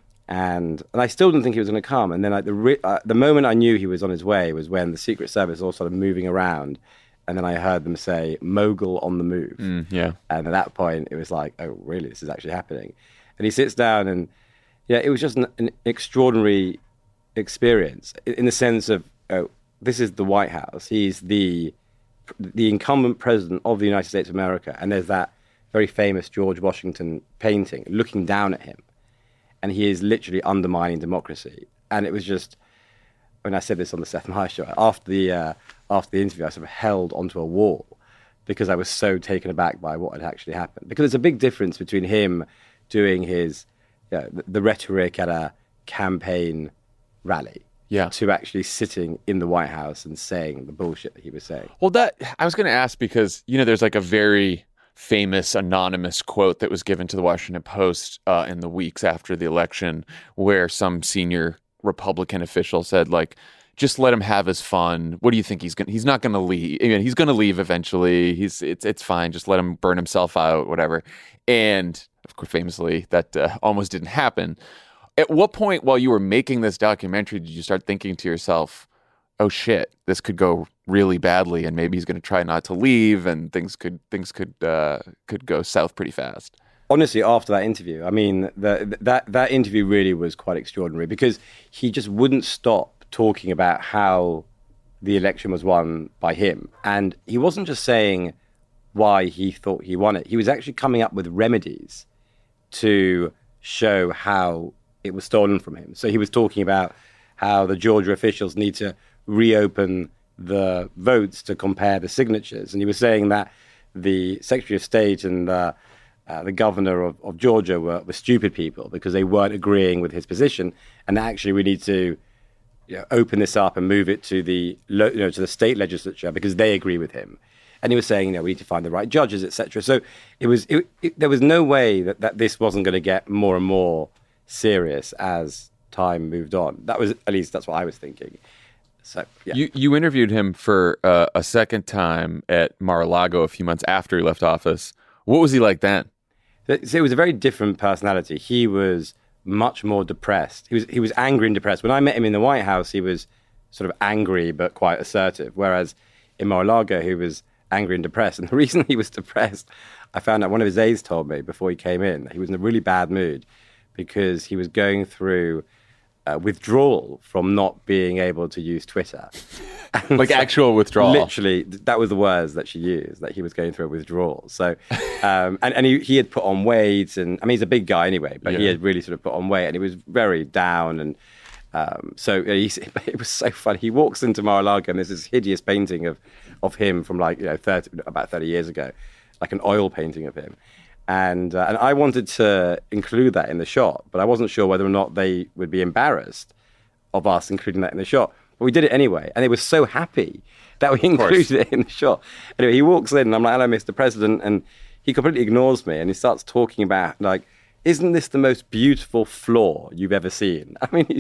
and I still didn't think he was going to come. And then the moment I knew he was on his way was when the Secret Service all started moving around, and then I heard them say, "Mogul on the move." And at that point, it was like, oh, really? This is actually happening. And he sits down, and it was just an extraordinary experience in the sense of, this is the White House. He's the incumbent president of the United States of America, and there's that very famous George Washington painting looking down at him, and he is literally undermining democracy. And it was just, when I said this on the Seth Meyers show, after the interview, I sort of held onto a wall because I was so taken aback by what had actually happened. Because there's a big difference between him doing his the rhetoric at a campaign rally, to actually sitting in the White House and saying the bullshit that he was saying. Well, I was going to ask because, there's like a very famous anonymous quote that was given to the Washington Post in the weeks after the election where some senior Republican official said, like, just let him have his fun. What do you think he's not going to leave? I mean, he's going to leave eventually. It's fine. Just let him burn himself out, whatever. And of course, famously, that almost didn't happen. At what point while you were making this documentary did you start thinking to yourself, oh shit, this could go really badly and maybe he's going to try not to leave and things could go south pretty fast? Honestly, after that interview, I mean, that interview really was quite extraordinary because he just wouldn't stop talking about how the election was won by him. And he wasn't just saying why he thought he won it. He was actually coming up with remedies to show how it was stolen from him. So he was talking about how the Georgia officials need to reopen the votes to compare the signatures. And he was saying that the Secretary of State and the governor of Georgia were stupid people because they weren't agreeing with his position. And actually we need to open this up and move it to the to the state legislature because they agree with him. And he was saying, we need to find the right judges, etc. So there was no way that this wasn't going to get more and more serious as time moved on. At least that's what I was thinking. So yeah. You interviewed him for a second time at Mar-a-Lago a few months after he left office. What was he like then? So it was a very different personality. He was much more depressed. He was angry and depressed. When I met him in the White House, he was sort of angry but quite assertive. Whereas in Mar-a-Lago, he was angry and depressed. And the reason he was depressed, I found out one of his aides told me before he came in, he was in a really bad mood because he was going through withdrawal from not being able to use Twitter. Like actual withdrawal. Literally, that was the words that she used, that he was going through a withdrawal. So, and he had put on weight, and I mean, he's a big guy anyway, but he had really sort of put on weight, and he was very down. And so it was so funny. He walks into Mar-a-Lago, and there's this hideous painting of him from about 30 years ago, like an oil painting of him. And I wanted to include that in the shot, but I wasn't sure whether or not they would be embarrassed of us including that in the shot. But we did it anyway, and they were so happy that we included it in the shot. Anyway, he walks in, and I'm like, "Hello, Mr. President," and he completely ignores me, and he starts talking about, like, isn't this the most beautiful floor you've ever seen? I mean,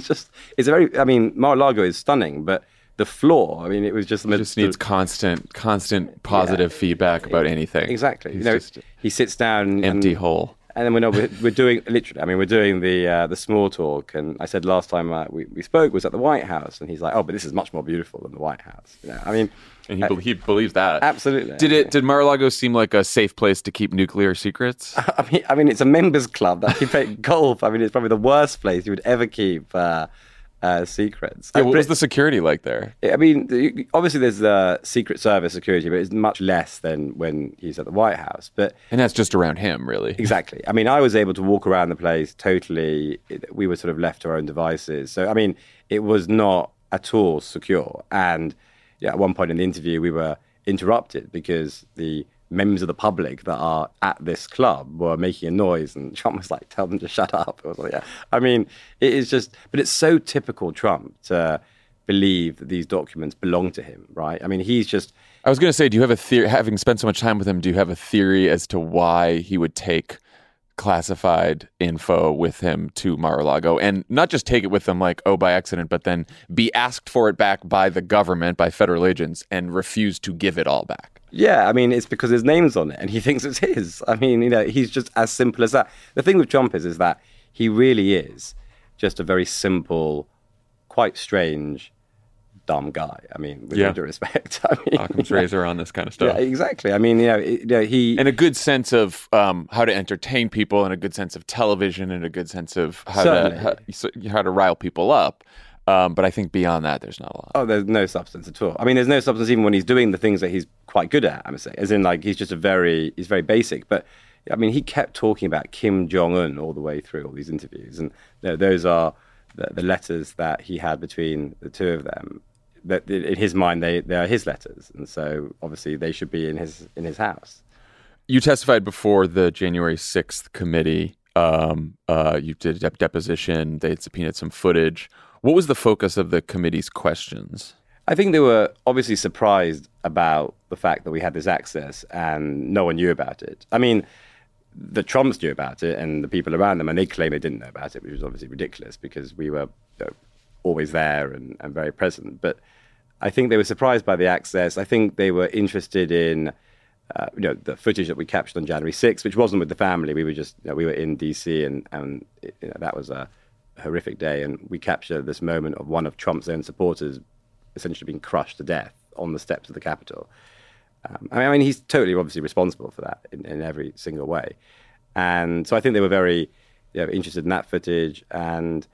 Mar-a-Lago is stunning, but the floor, I mean, it was just... It just needs constant positive feedback about anything. Exactly. He sits down... Empty hole. And then we're doing, literally, I mean, we're doing the small talk. And I said last time we spoke was at the White House. And he's like, oh, but this is much more beautiful than the White House. I mean... And he believes that. Absolutely. Did Mar-a-Lago seem like a safe place to keep nuclear secrets? I mean, it's a members club that you play golf. I mean, it's probably the worst place you would ever keep secrets. Yeah, what was the security like there? I mean, obviously there's Secret Service security, but it's much less than when he's at the White House. And that's just around him, really. Exactly. I mean, I was able to walk around the place totally. We were sort of left to our own devices. So, I mean, it was not at all secure. And at one point in the interview, we were interrupted because the members of the public that are at this club were making a noise, and Trump was like, tell them to shut up. I was like, yeah. I mean, it is just, but it's so typical Trump to believe that these documents belong to him, right? I mean, he's just... I was going to say, do you have a theory, having spent so much time with him, do you have a theory as to why he would take classified info with him to Mar-a-Lago, and not just take it with him like, by accident, but then be asked for it back by the government, by federal agents, and refuse to give it all back? Yeah, I mean, it's because his name's on it and he thinks it's his. I mean, he's just as simple as that. The thing with Trump is that he really is just a very simple, quite strange, dumb guy. I mean, with all due respect. I mean, Occam's razor on this kind of stuff. Yeah, exactly. I mean, he... And a good sense of how to entertain people, and a good sense of television, and a good sense of how to rile people up. But I think beyond that, there's not a lot. Oh, there's no substance at all. I mean, there's no substance even when he's doing the things that he's quite good at, I must say. As in, like, he's very basic. But, I mean, he kept talking about Kim Jong-un all the way through all these interviews. And those are the letters that he had between the two of them. That in his mind, they are his letters. And so, obviously, they should be in his house. You testified before the January 6th committee. You did a deposition. They had subpoenaed some footage. What was the focus of the committee's questions? I think they were obviously surprised about the fact that we had this access and no one knew about it. I mean, the Trumps knew about it and the people around them, and they claim they didn't know about it, which was obviously ridiculous because we were always there and very present. But I think they were surprised by the access. I think they were interested in the footage that we captured on January 6th, which wasn't with the family. We were just, we were in DC and that was a horrific day, and we captured this moment of one of Trump's own supporters essentially being crushed to death on the steps of the Capitol. I mean, he's totally obviously responsible for that in every single way. And so I think they were very interested in that footage and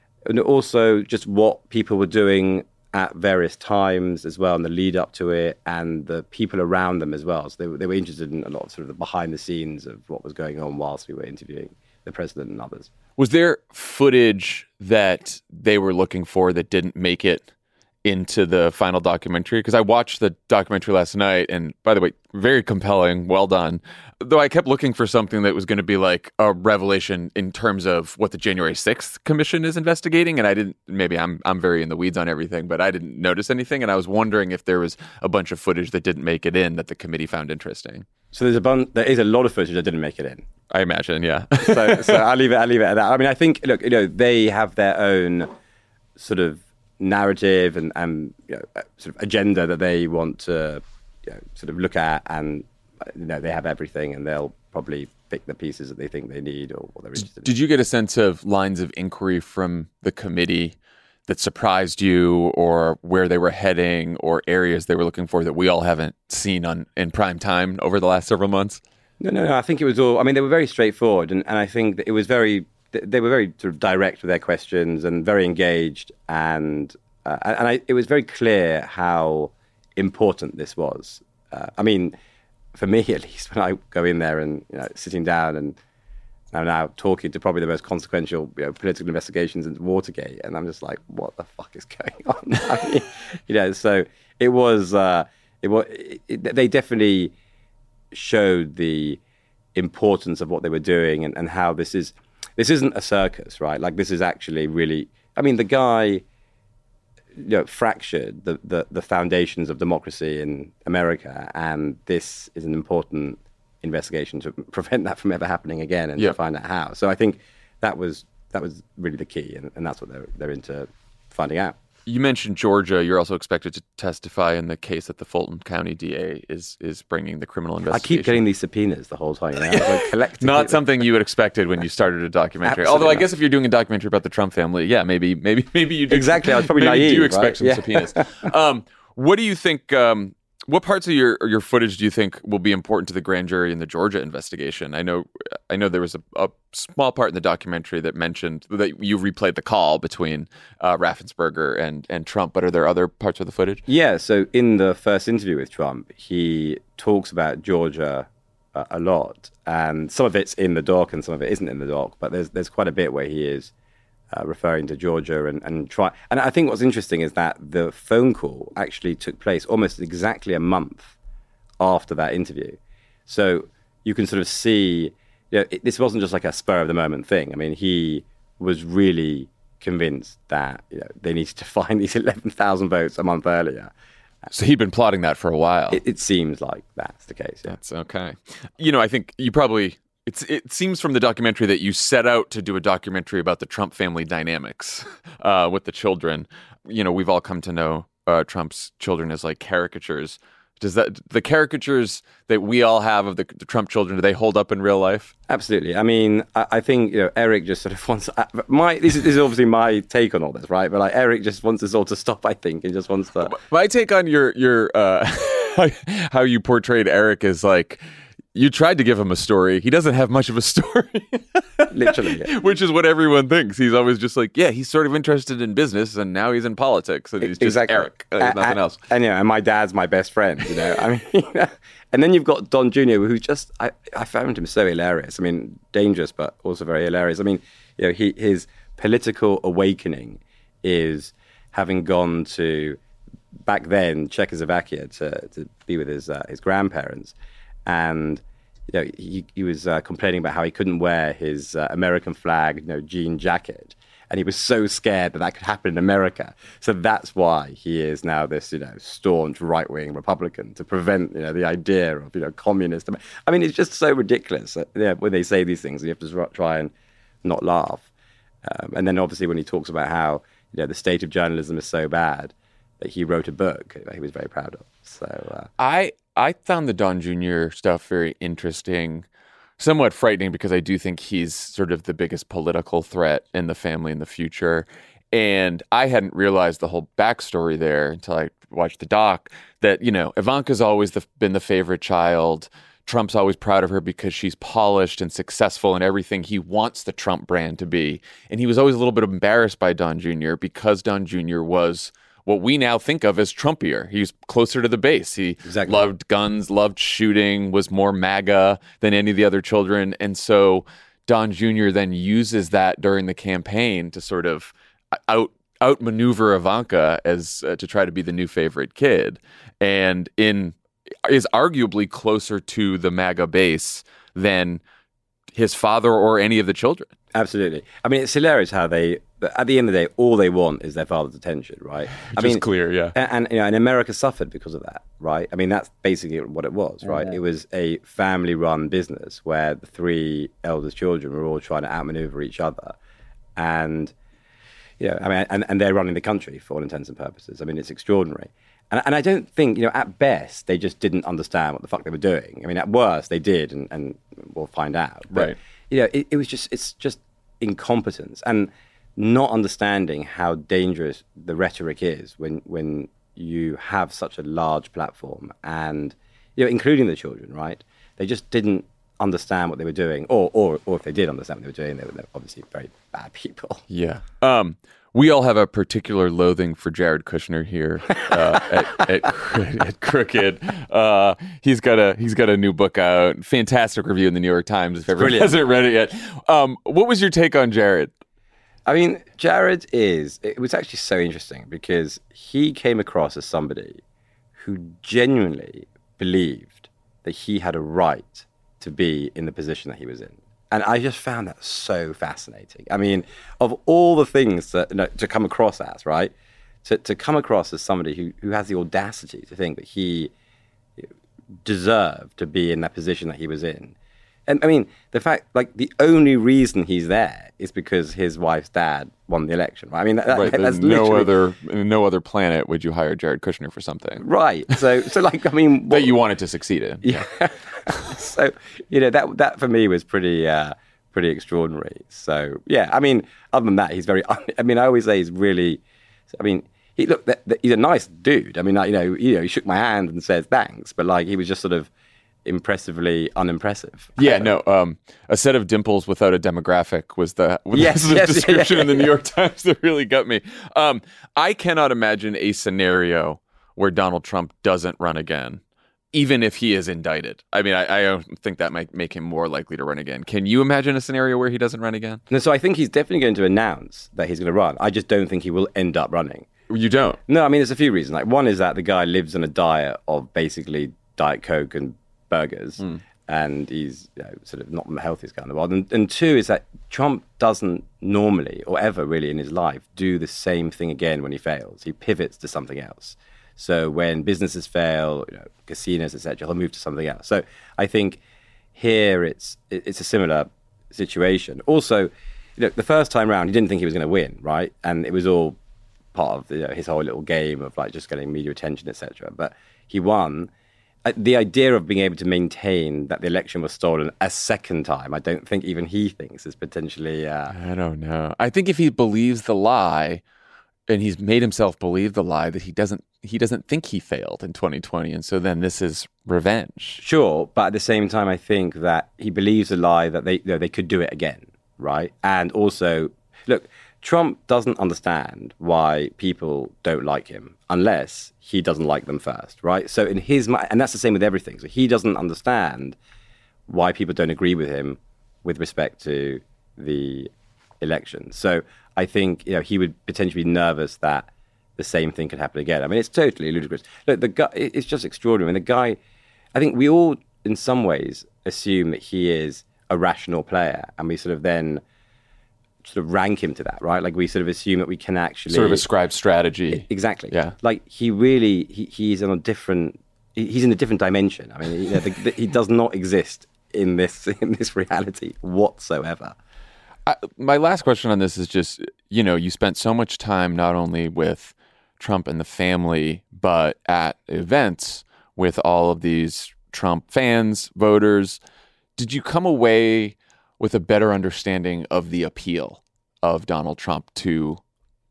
also just what people were doing at various times as well, and the lead up to it, and the people around them as well. So they were interested in a lot of sort of the behind the scenes of what was going on whilst we were interviewing the president and others. Was there footage that they were looking for that didn't make it into the final documentary? Because I watched the documentary last night, and by the way, very compelling, well done. Though I kept looking for something that was going to be like a revelation in terms of what the January 6th Commission is investigating, and I didn't. Maybe I'm very in the weeds on everything, but I didn't notice anything, and I was wondering if there was a bunch of footage that didn't make it in that the committee found interesting. So there is a lot of footage that didn't make it in. I imagine, yeah. so I'll leave it at that. I mean, I think, look, they have their own sort of narrative and sort of agenda that they want to sort of look at, and they have everything, and they'll probably pick the pieces that they think they need or what they're interested in. Did you get a sense of lines of inquiry from the committee that surprised you, or where they were heading, or areas they were looking for that we all haven't seen in prime time over the last several months? No. I think it was all. I mean, they were very straightforward, and I think that it was very. They were very sort of direct with their questions and very engaged, and it was very clear how important this was. I mean, for me at least, when I go in there and sitting down, and I'm now talking to probably the most consequential political investigations into Watergate, and I'm just like, what the fuck is going on? I mean, so it was. They definitely showed the importance of what they were doing and how this isn't a circus, right? Like, this is actually really, I mean, the guy fractured the foundations of democracy in America, and this is an important investigation to prevent that from ever happening again and to find out how. So I think that was really the key, and that's what they're into finding out. You mentioned Georgia. You're also expected to testify in the case that the Fulton County DA is bringing the criminal investigation. I keep getting these subpoenas the whole time. Like Not something you would expected when you started a documentary. Absolutely. Although I guess if you're doing a documentary about the Trump family, maybe you do. Exactly. I was probably maybe naive. You do expect some subpoenas. What do you think? What parts of your footage do you think will be important to the grand jury in the Georgia investigation? I know there was a small part in the documentary that mentioned that you replayed the call between Raffensperger and Trump, but are there other parts of the footage? Yeah, so in the first interview with Trump, he talks about Georgia a lot, and some of it's in the doc and some of it isn't in the doc, but there's quite a bit where he is referring to Georgia and try. And I think what's interesting is that the phone call actually took place almost exactly a month after that interview. So you can sort of see, this wasn't just like a spur of the moment thing. I mean, he was really convinced that they needed to find these 11,000 votes a month earlier. So he'd been plotting that for a while. It seems like that's the case. Yeah. That's okay. I think you probably. It seems from the documentary that you set out to do a documentary about the Trump family dynamics with the children. We've all come to know Trump's children as like caricatures. The caricatures that we all have of the Trump children, do they hold up in real life? Absolutely. I mean, I think Eric just sort of wants this is obviously my take on all this, right? But Eric just wants this all to stop. I think he just wants to. My take on your how you portrayed Eric is like. You tried to give him a story. He doesn't have much of a story. Literally. Yeah. Which is what everyone thinks. He's always just like, he's sort of interested in business and now he's in politics and he's just Eric. There's nothing else. And my dad's my best friend, I mean, and then you've got Don Jr., who just, I found him so hilarious. I mean, dangerous, but also very hilarious. I mean, his political awakening is having gone to, back then, Czechoslovakia to be with his grandparents. And he was complaining about how he couldn't wear his American flag, jean jacket, and he was so scared that could happen in America. So that's why he is now this, staunch right-wing Republican to prevent, the idea of communist. I mean, it's just so ridiculous. When they say these things, you have to try and not laugh. And then obviously when he talks about how the state of journalism is so bad that he wrote a book he was very proud of. So I found the Don Jr. stuff very interesting, somewhat frightening because I do think he's sort of the biggest political threat in the family in the future. And I hadn't realized the whole backstory there until I watched the doc that, Ivanka's always been the favorite child. Trump's always proud of her because she's polished and successful in everything he wants the Trump brand to be. And he was always a little bit embarrassed by Don Jr. because Don Jr. was what we now think of as Trumpier. He was closer to the base. He loved guns, loved shooting, was more MAGA than any of the other children. And so Don Jr. then uses that during the campaign to sort of outmaneuver Ivanka as to try to be the new favorite kid. And is arguably closer to the MAGA base than his father or any of the children. Absolutely. I mean, it's hilarious how at the end of the day, all they want is their father's attention, right? It's clear, yeah. And America suffered because of that, right? I mean, that's basically what it was, right? Mm-hmm. It was a family-run business where the three eldest children were all trying to outmaneuver each other. And, and they're running the country for all intents and purposes. I mean, it's extraordinary. And I don't think, at best, they just didn't understand what the fuck they were doing. I mean, at worst, they did, and we'll find out. But, right. It's just incompetence and not understanding how dangerous the rhetoric is when you have such a large platform and, including the children, right? They just didn't understand what they were doing, or if they did understand what they were doing, they were obviously very bad people. Yeah. We all have a particular loathing for Jared Kushner here at Crooked. He's got a new book out. Fantastic review in the New York Times. If everyone hasn't read it yet, what was your take on Jared? I mean, Jared it was actually so interesting because he came across as somebody who genuinely believed that he had a right to be in the position that he was in. And I just found that so fascinating. I mean, of all the things that, to come across as, right? To come across as somebody who has the audacity to think that he deserved to be in that position that he was in. And I mean, the fact, the only reason he's there is because his wife's dad won the election, right? I mean, that's literally... no other planet would you hire Jared Kushner for something. Right. So I mean... that you wanted to succeed in. Yeah. So, that for me was pretty extraordinary. So, yeah, I mean, other than that, he's very... I mean, I always say he's really... I mean, he's a nice dude. I mean, like, he shook my hand and said thanks, but like he was just sort of impressively unimpressive. Yeah, no. A set of dimples without a demographic was the yes, description in the New York Times that really got me. I cannot imagine a scenario where Donald Trump doesn't run again, even if he is indicted. I mean, I don't think that might make him more likely to run again. Can you imagine a scenario where he doesn't run again? No, so I think he's definitely going to announce that he's going to run. I just don't think he will end up running. You don't? No, I mean, there's a few reasons. Like, one is that the guy lives on a diet of basically Diet Coke and burgers, and he's sort of not the healthiest guy in the world. And two is that Trump doesn't normally, or ever really in his life, do the same thing again when he fails. He pivots to something else. So when businesses fail, casinos, etc., he'll move to something else. So I think here it's a similar situation. Also, the first time round, he didn't think he was going to win, right? And it was all part of his whole little game of like just getting media attention, etc. But he won. The idea of being able to maintain that the election was stolen a second time, I don't think even he thinks is potentially... I don't know. I think if he believes the lie, and he's made himself believe the lie, that he doesn't think he failed in 2020, and so then this is revenge. Sure, but at the same time, I think that he believes the lie that they could do it again, right? And also, look, Trump doesn't understand why people don't like him unless he doesn't like them first, right? So in his mind, and that's the same with everything. So he doesn't understand why people don't agree with him with respect to the election. So I think he would potentially be nervous that the same thing could happen again. I mean, it's totally ludicrous. Look, the guy, it's just extraordinary. I mean, the guy, I think we all, in some ways, assume that he is a rational player, and we sort of then sort of rank him to that, right? Like we sort of assume that we can actually sort of ascribe strategy. Exactly. Yeah. Like he's on a different. He's in a different dimension. I mean, he does not exist in this reality whatsoever. My last question on this is just, you spent so much time not only with Trump and the family, but at events with all of these Trump fans, voters. Did you come away with a better understanding of the appeal of Donald Trump to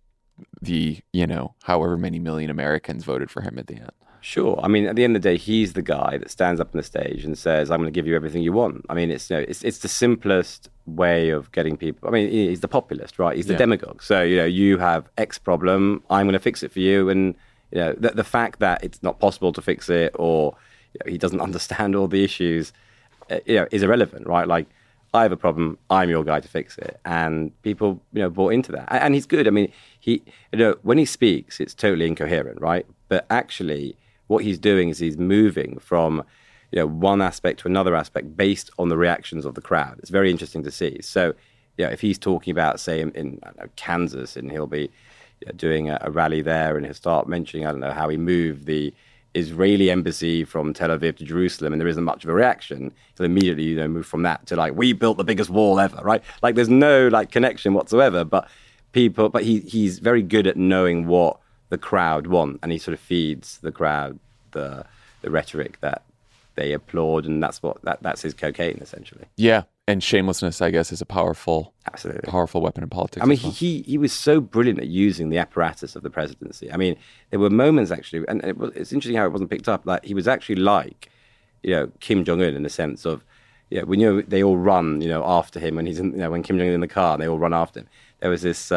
the, however many million Americans voted for him at the end? Sure. I mean, at the end of the day, he's the guy that stands up on the stage and says, I'm going to give you everything you want. I mean, it's the simplest way of getting people. I mean, he's the populist, right? He's the demagogue. So, you have X problem, I'm going to fix it for you. And, the fact that it's not possible to fix it, or he doesn't understand all the issues, is irrelevant, right? Like, I have a problem, I'm your guy to fix it. And people, bought into that. And he's good. I mean, when he speaks, it's totally incoherent, right? But actually, what he's doing is he's moving from, one aspect to another aspect based on the reactions of the crowd. It's very interesting to see. So, if he's talking about, say, in Kansas, and he'll be doing a rally there, and he'll start mentioning, how he moved the Israeli embassy from Tel Aviv to Jerusalem, and there isn't much of a reaction, he'll immediately move from that to like, we built the biggest wall ever, right? Like there's no like connection whatsoever, but he's very good at knowing what the crowd want, and he sort of feeds the crowd the rhetoric that they applaud, and that's his cocaine essentially. Yeah, and shamelessness, I guess, is a powerful weapon in politics. I mean, he was so brilliant at using the apparatus of the presidency. I mean, there were moments actually, and it's interesting how it wasn't picked up. Like he was actually like, Kim Jong-un in the sense of, when they all run, after him when he's in, when Kim Jong-un in the car, and they all run after him. There was this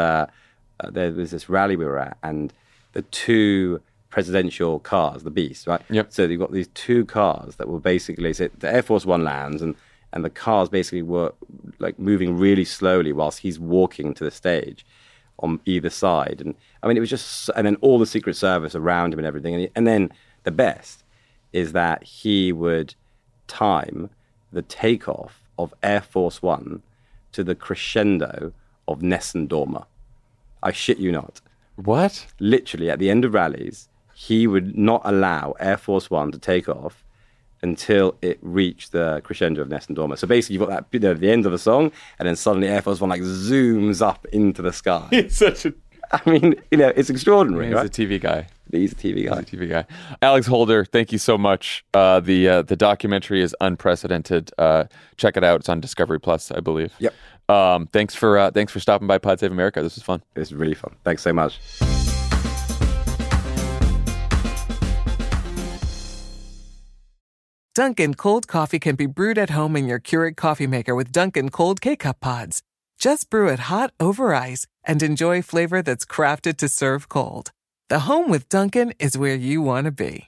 rally we were at, and the two presidential cars, the Beast, right? Yep. So you've got these two cars that were basically, so the Air Force One lands, and the cars basically were like moving really slowly whilst he's walking to the stage on either side. And I mean, it was just, and then all the Secret Service around him and everything. And then the best is that he would time the takeoff of Air Force One to the crescendo of Nessun Dorma. I shit you not. What? Literally, at the end of rallies, he would not allow Air Force One to take off until it reached the crescendo of Nessun Dorma. So basically, you've got that the end of the song, and then suddenly Air Force One like zooms up into the sky. It's such a... I mean, it's extraordinary. He's right? a TV guy. He's a TV guy. Alex Holder, thank you so much. The documentary is unprecedented. Check it out. It's on Discovery Plus, I believe. Yep. Thanks for stopping by Pod Save America. This was fun. It was really fun. Thanks so much. Dunkin' cold coffee can be brewed at home in your Keurig coffee maker with Dunkin' cold K-Cup pods. Just brew it hot over ice and enjoy flavor that's crafted to serve cold. The home with Dunkin' is where you want to be.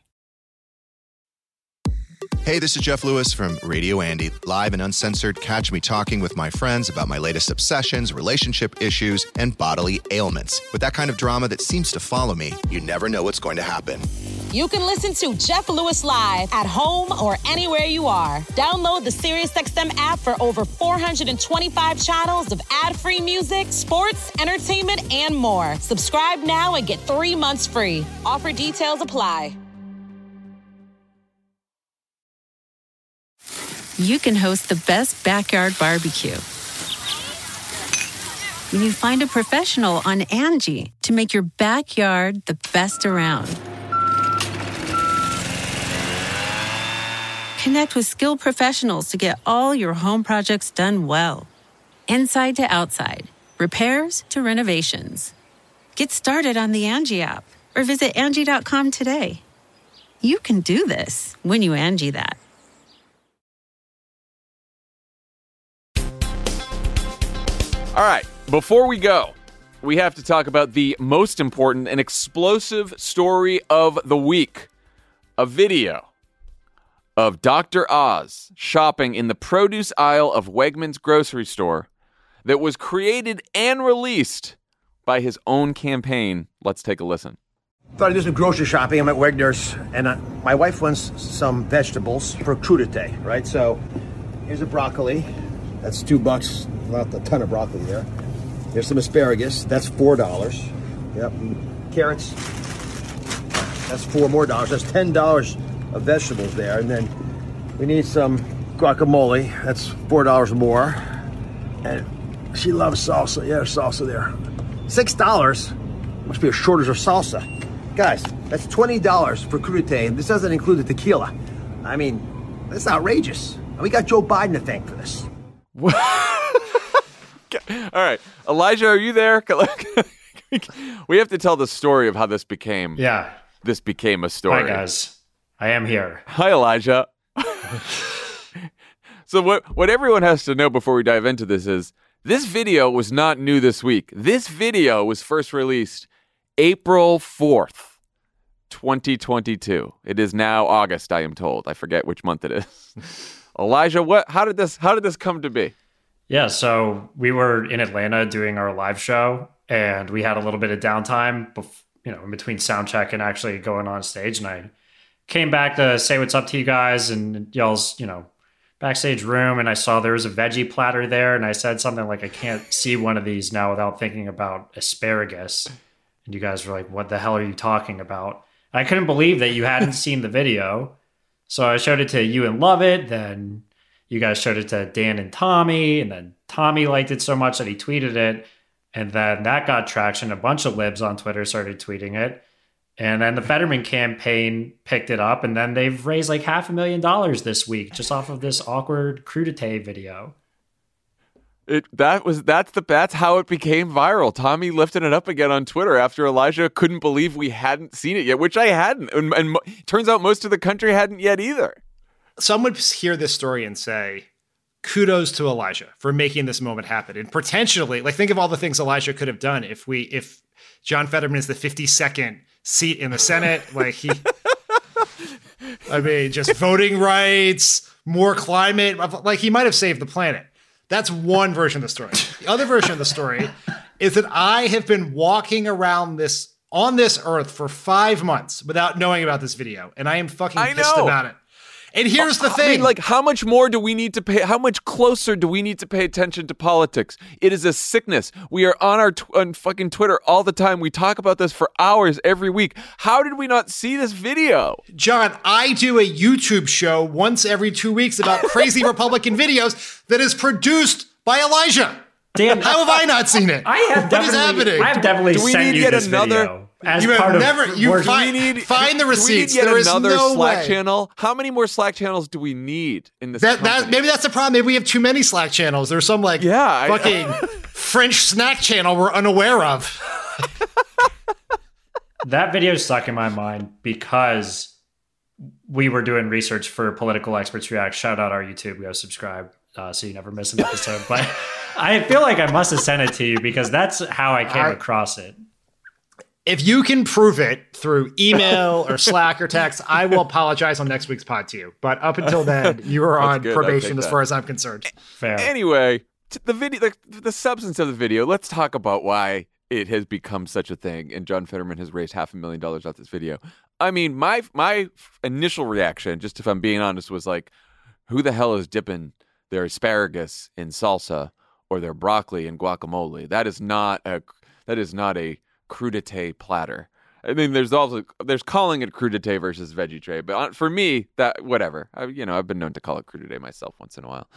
Hey, this is Jeff Lewis from Radio Andy, live and uncensored. Catch me talking with my friends about my latest obsessions, relationship issues, and bodily ailments. With that kind of drama that seems to follow me, you never know what's going to happen. You can listen to Jeff Lewis live at home or anywhere you are. Download the SiriusXM app for over 425 channels of ad-free music, sports, entertainment, and more. Subscribe now and get 3 months free. Offer details apply. You can host the best backyard barbecue when you find a professional on Angie to make your backyard the best around. Connect with skilled professionals to get all your home projects done well. Inside to outside, repairs to renovations. Get started on the Angie app or visit Angie.com today. You can do this when you Angie that. All right, before we go, we have to talk about the most important and explosive story of the week. A video of Dr. Oz shopping in the produce aisle of Wegmans grocery store that was created and released by his own campaign. Let's take a listen. Thought I'd do some grocery shopping. I'm at Wegner's, and my wife wants some vegetables for crudité, right? So here's a broccoli. That's $2. Not a ton of broccoli there. There's some asparagus. That's $4. Yep. And carrots. That's $4 more. That's $10 of vegetables there. And then we need some guacamole. That's $4 more. And she loves salsa. Yeah, there's salsa there. $6. Must be a shortage of salsa. Guys, that's $20 for crudité, and this doesn't include the tequila. I mean, that's outrageous. And we got Joe Biden to thank for this. All right, Elijah, are you there? We have to tell the story of how this became. Yeah, this became a story. Hi guys, I am here. Hi, Elijah. So what everyone has to know before we dive into this is this video was not new this week. This video was first released April 4th, 2022. It is now August, I am told. I forget which month it is. Elijah, how did this come to be? Yeah, so we were in Atlanta doing our live show, and we had a little bit of downtime, in between sound check and actually going on stage. And I came back to say what's up to you guys and y'all's, backstage room. And I saw there was a veggie platter there, and I said something like, "I can't see one of these now without thinking about asparagus." And you guys were like, "What the hell are you talking about?" I couldn't believe that you hadn't seen the video, so I showed it to you and Love It. Then you guys showed it to Dan and Tommy, and then Tommy liked it so much that he tweeted it. And then that got traction. A bunch of libs on Twitter started tweeting it. And then the Fetterman campaign picked it up, and then they've raised like $500,000 this week just off of this awkward crudité video. That's how it became viral. Tommy lifted it up again on Twitter after Elijah couldn't believe we hadn't seen it yet, which I hadn't. And turns out most of the country hadn't yet either. Some would hear this story and say, kudos to Elijah for making this moment happen. And potentially, think of all the things Elijah could have done if John Fetterman is the 52nd seat in the Senate. Just voting rights, more climate. He might have saved the planet. That's one version of the story. The other version of the story is that I have been walking around on this earth for 5 months without knowing about this video. And I am fucking pissed about it. And here's the thing. How much more do we need to pay? How much closer do we need to pay attention to politics? It is a sickness. We are on fucking Twitter all the time. We talk about this for hours every week. How did we not see this video? John, I do a YouTube show once every 2 weeks about crazy Republican videos that is produced by Elijah. Dan, how have I not seen it? I have definitely sent you this video. As you part have never. Of You find the receipts. There is another no Slack way. channel. How many more Slack channels do we need in this? Maybe that's the problem. Maybe we have too many Slack channels. There's some fucking French snack channel we're unaware of. That video stuck in my mind because we were doing research for Political Experts React. Shout out our YouTube. Go subscribe so you never miss an episode. But I feel like I must have sent it to you because that's how I came across it. If you can prove it through email or Slack or text, I will apologize on next week's pod to you. But up until then, you are on probation as far as I'm concerned. Fair. Anyway, the video, the substance of the video, let's talk about why it has become such a thing. And John Fetterman has raised $500,000 off this video. I mean, my initial reaction, just if I'm being honest, was like, who the hell is dipping their asparagus in salsa or their broccoli in guacamole? That is not a crudité platter. I mean, there's calling it crudité versus veggie tray, but for me, that whatever. I've been known to call it crudité myself once in a while.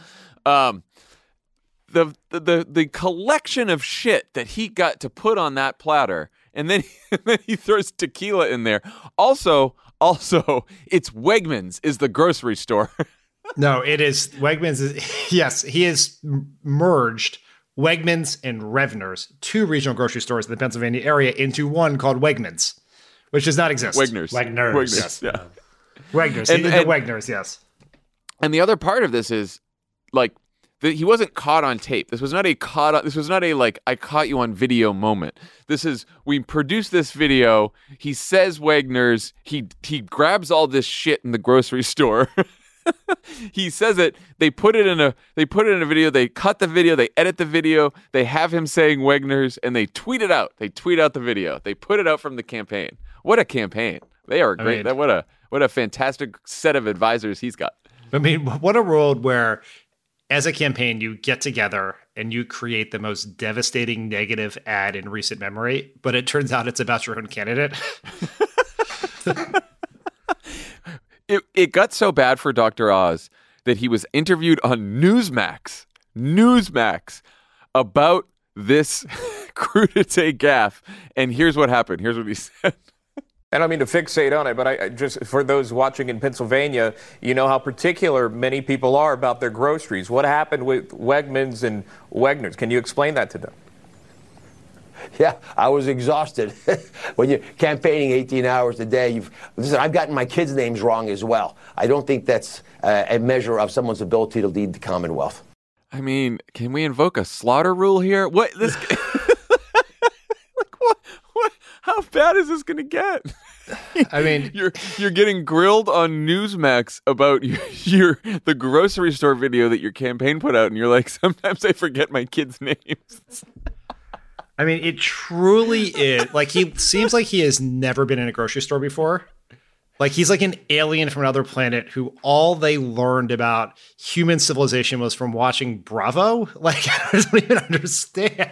The collection of shit that he got to put on that platter, and then he throws tequila in there. Also, it's Wegmans is the grocery store. No, it is Wegmans. Yes, he has merged Wegmans and Revner's, two regional grocery stores in the Pennsylvania area, into one called Wegmans, which does not exist. Wegner's. Yes. Yeah. Wegner's. And Wegner's, yes. And the other part of this is, like, he wasn't caught on tape. This was not a like, I caught you on video moment. This is, we produced this video. He says Wegner's. He grabs all this shit in the grocery store. He says it. They put it in a video. They cut the video. They edit the video. They have him saying Wegner's, and they tweet it out. They tweet out the video. They put it out from the campaign. What a campaign! They are great. What a fantastic set of advisors he's got. I mean, what a world where, as a campaign, you get together and you create the most devastating negative ad in recent memory, but it turns out it's about your own candidate. It got so bad for Dr. Oz that he was interviewed on Newsmax about this crudité gaffe. And here's what happened. Here's what he said. I don't mean to fixate on it, but I just, for those watching in Pennsylvania, you know how particular many people are about their groceries. What happened with Wegmans and Wegner's? Can you explain that to them? Yeah, I was exhausted. When you're campaigning 18 hours a day, listen, I've gotten my kids' names wrong as well. I don't think that's a measure of someone's ability to lead the Commonwealth. I mean, can we invoke a slaughter rule here? What this? Like what? How bad is this going to get? I mean, you're getting grilled on Newsmax about the grocery store video that your campaign put out, and you're like, sometimes I forget my kids' names. I mean, it truly is. Like, he seems like he has never been in a grocery store before. Like, he's like an alien from another planet who all they learned about human civilization was from watching Bravo. Like, I don't even understand.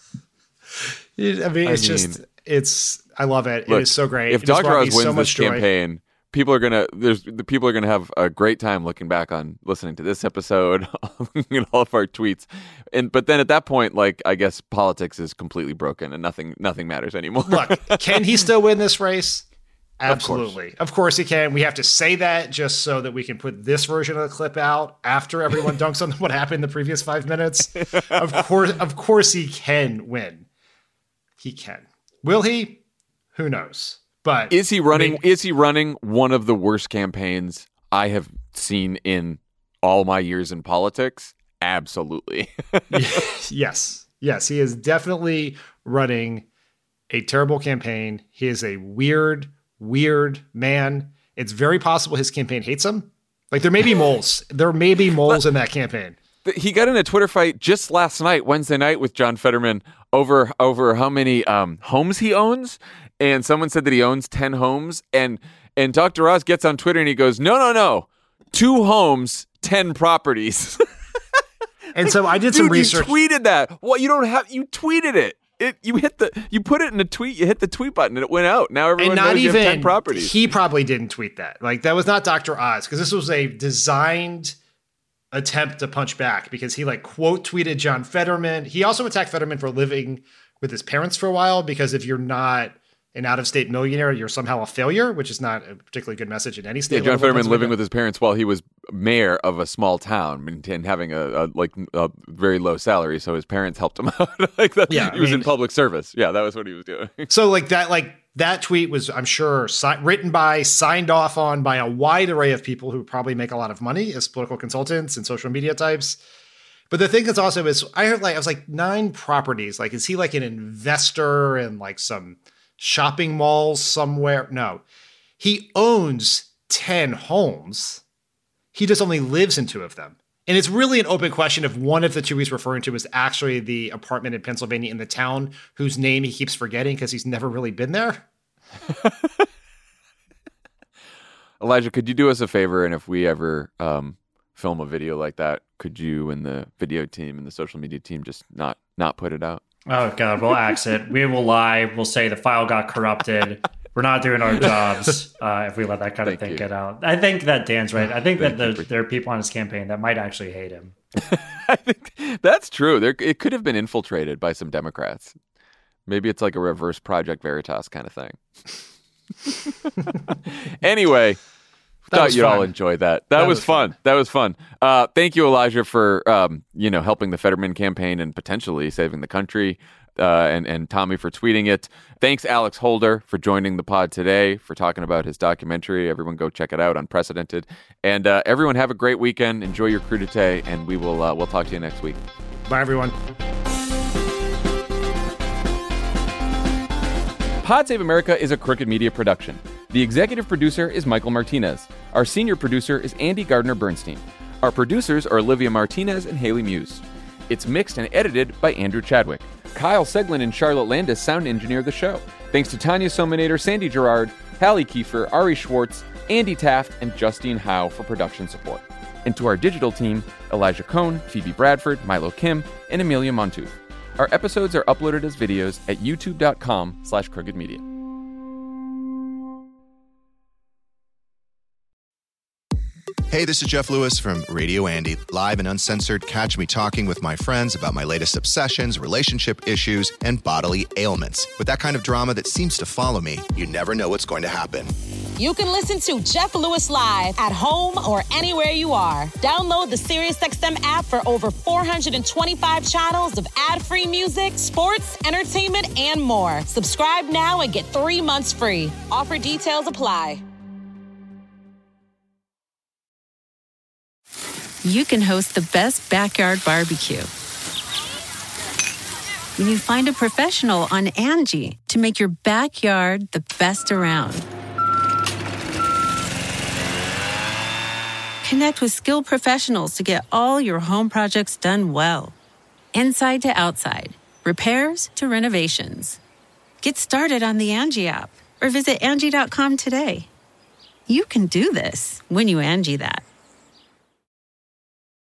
I mean, I love it. Look, it is so great. If Dr. Oz wins this campaign, people are gonna have a great time looking back on listening to this episode, looking at all of our tweets, but then at that point, like, I guess politics is completely broken and nothing matters anymore. Look, can he still win this race? Absolutely, of course he can. We have to say that just so that we can put this version of the clip out after everyone dunks on what happened in the previous 5 minutes. Of course, he can win. He can. Will he? Who knows? But is he running? Is he running one of the worst campaigns I have seen in all my years in politics? Absolutely. Yes. He is definitely running a terrible campaign. He is a weird man. It's very possible his campaign hates him. Like, there may be moles. There may be moles in that campaign. He got in a Twitter fight just last night, Wednesday night, with John Fetterman over how many homes he owns. And someone said that he owns 10 homes. And Dr. Oz gets on Twitter and he goes, no. 2 homes, 10 properties. And so I did some research. You tweeted that. Well, you tweeted it. You put it in a tweet, you hit the tweet button and it went out. Now everyone knows you have 10 properties. He probably didn't tweet that. Like, that was not Dr. Oz, because this was a designed attempt to punch back, because he quote tweeted John Fetterman. He also attacked Fetterman for living with his parents for a while, because if you're not an out-of-state millionaire, you're somehow a failure, which is not a particularly good message in any state. Yeah, John Fetterman living with his parents while he was mayor of a small town and having a very low salary, so his parents helped him out. He was in public service. Yeah, that was what he was doing. So That tweet was, I'm sure, written by, signed off on by a wide array of people who probably make a lot of money as political consultants and social media types. But the thing that's also is, I was like 9 properties. Like, is he like an investor in like some shopping malls somewhere? No, he owns 10 homes. He just only lives in 2 of them. And it's really an open question if one of the 2 he's referring to is actually the apartment in Pennsylvania in the town whose name he keeps forgetting because he's never really been there. Elijah, could you do us a favor? And if we ever film a video like that, could you and the video team and the social media team just not put it out? Oh, God, we'll axe it. We will lie. We'll say the file got corrupted. We're not doing our jobs if we let that kind of thing get out. I think that Dan's right. I think that there are people on his campaign that might actually hate him. I think that's true. It could have been infiltrated by some Democrats. Maybe it's like a reverse Project Veritas kind of thing. Anyway, thought you'd all enjoy that. That was fun. That was fun. Thank you, Elijah, for helping the Fetterman campaign and potentially saving the country. And Tommy for tweeting it. Thanks, Alex Holder, for joining the pod today, for talking about his documentary. Everyone go check it out, Unprecedented. And everyone have a great weekend. Enjoy your crudité, and we'll talk to you next week. Bye, everyone. Pod Save America is a Crooked Media production. The executive producer is Michael Martinez. Our senior producer is Andy Gardner-Bernstein. Our producers are Olivia Martinez and Haley Muse. It's mixed and edited by Andrew Chadwick. Kyle Seglin and Charlotte Landis sound engineer the show. Thanks to Tanya Sominator, Sandy Gerard, Hallie Kiefer, Ari Schwartz, Andy Taft, and Justine Howe for production support. And to our digital team, Elijah Cohn, Phoebe Bradford, Milo Kim, and Amelia Montooth. Our episodes are uploaded as videos at youtube.com/crookedmedia. Hey, this is Jeff Lewis from Radio Andy, live and uncensored. Catch me talking with my friends about my latest obsessions, relationship issues, and bodily ailments. With that kind of drama that seems to follow me, you never know what's going to happen. You can listen to Jeff Lewis live at home or anywhere you are. Download the SiriusXM app for over 425 channels of ad-free music, sports, entertainment, and more. Subscribe now and get 3 months free. Offer details apply. You can host the best backyard barbecue when you find a professional on Angie to make your backyard the best around. Connect with skilled professionals to get all your home projects done well. Inside to outside, repairs to renovations. Get started on the Angie app or visit Angie.com today. You can do this when you Angie that.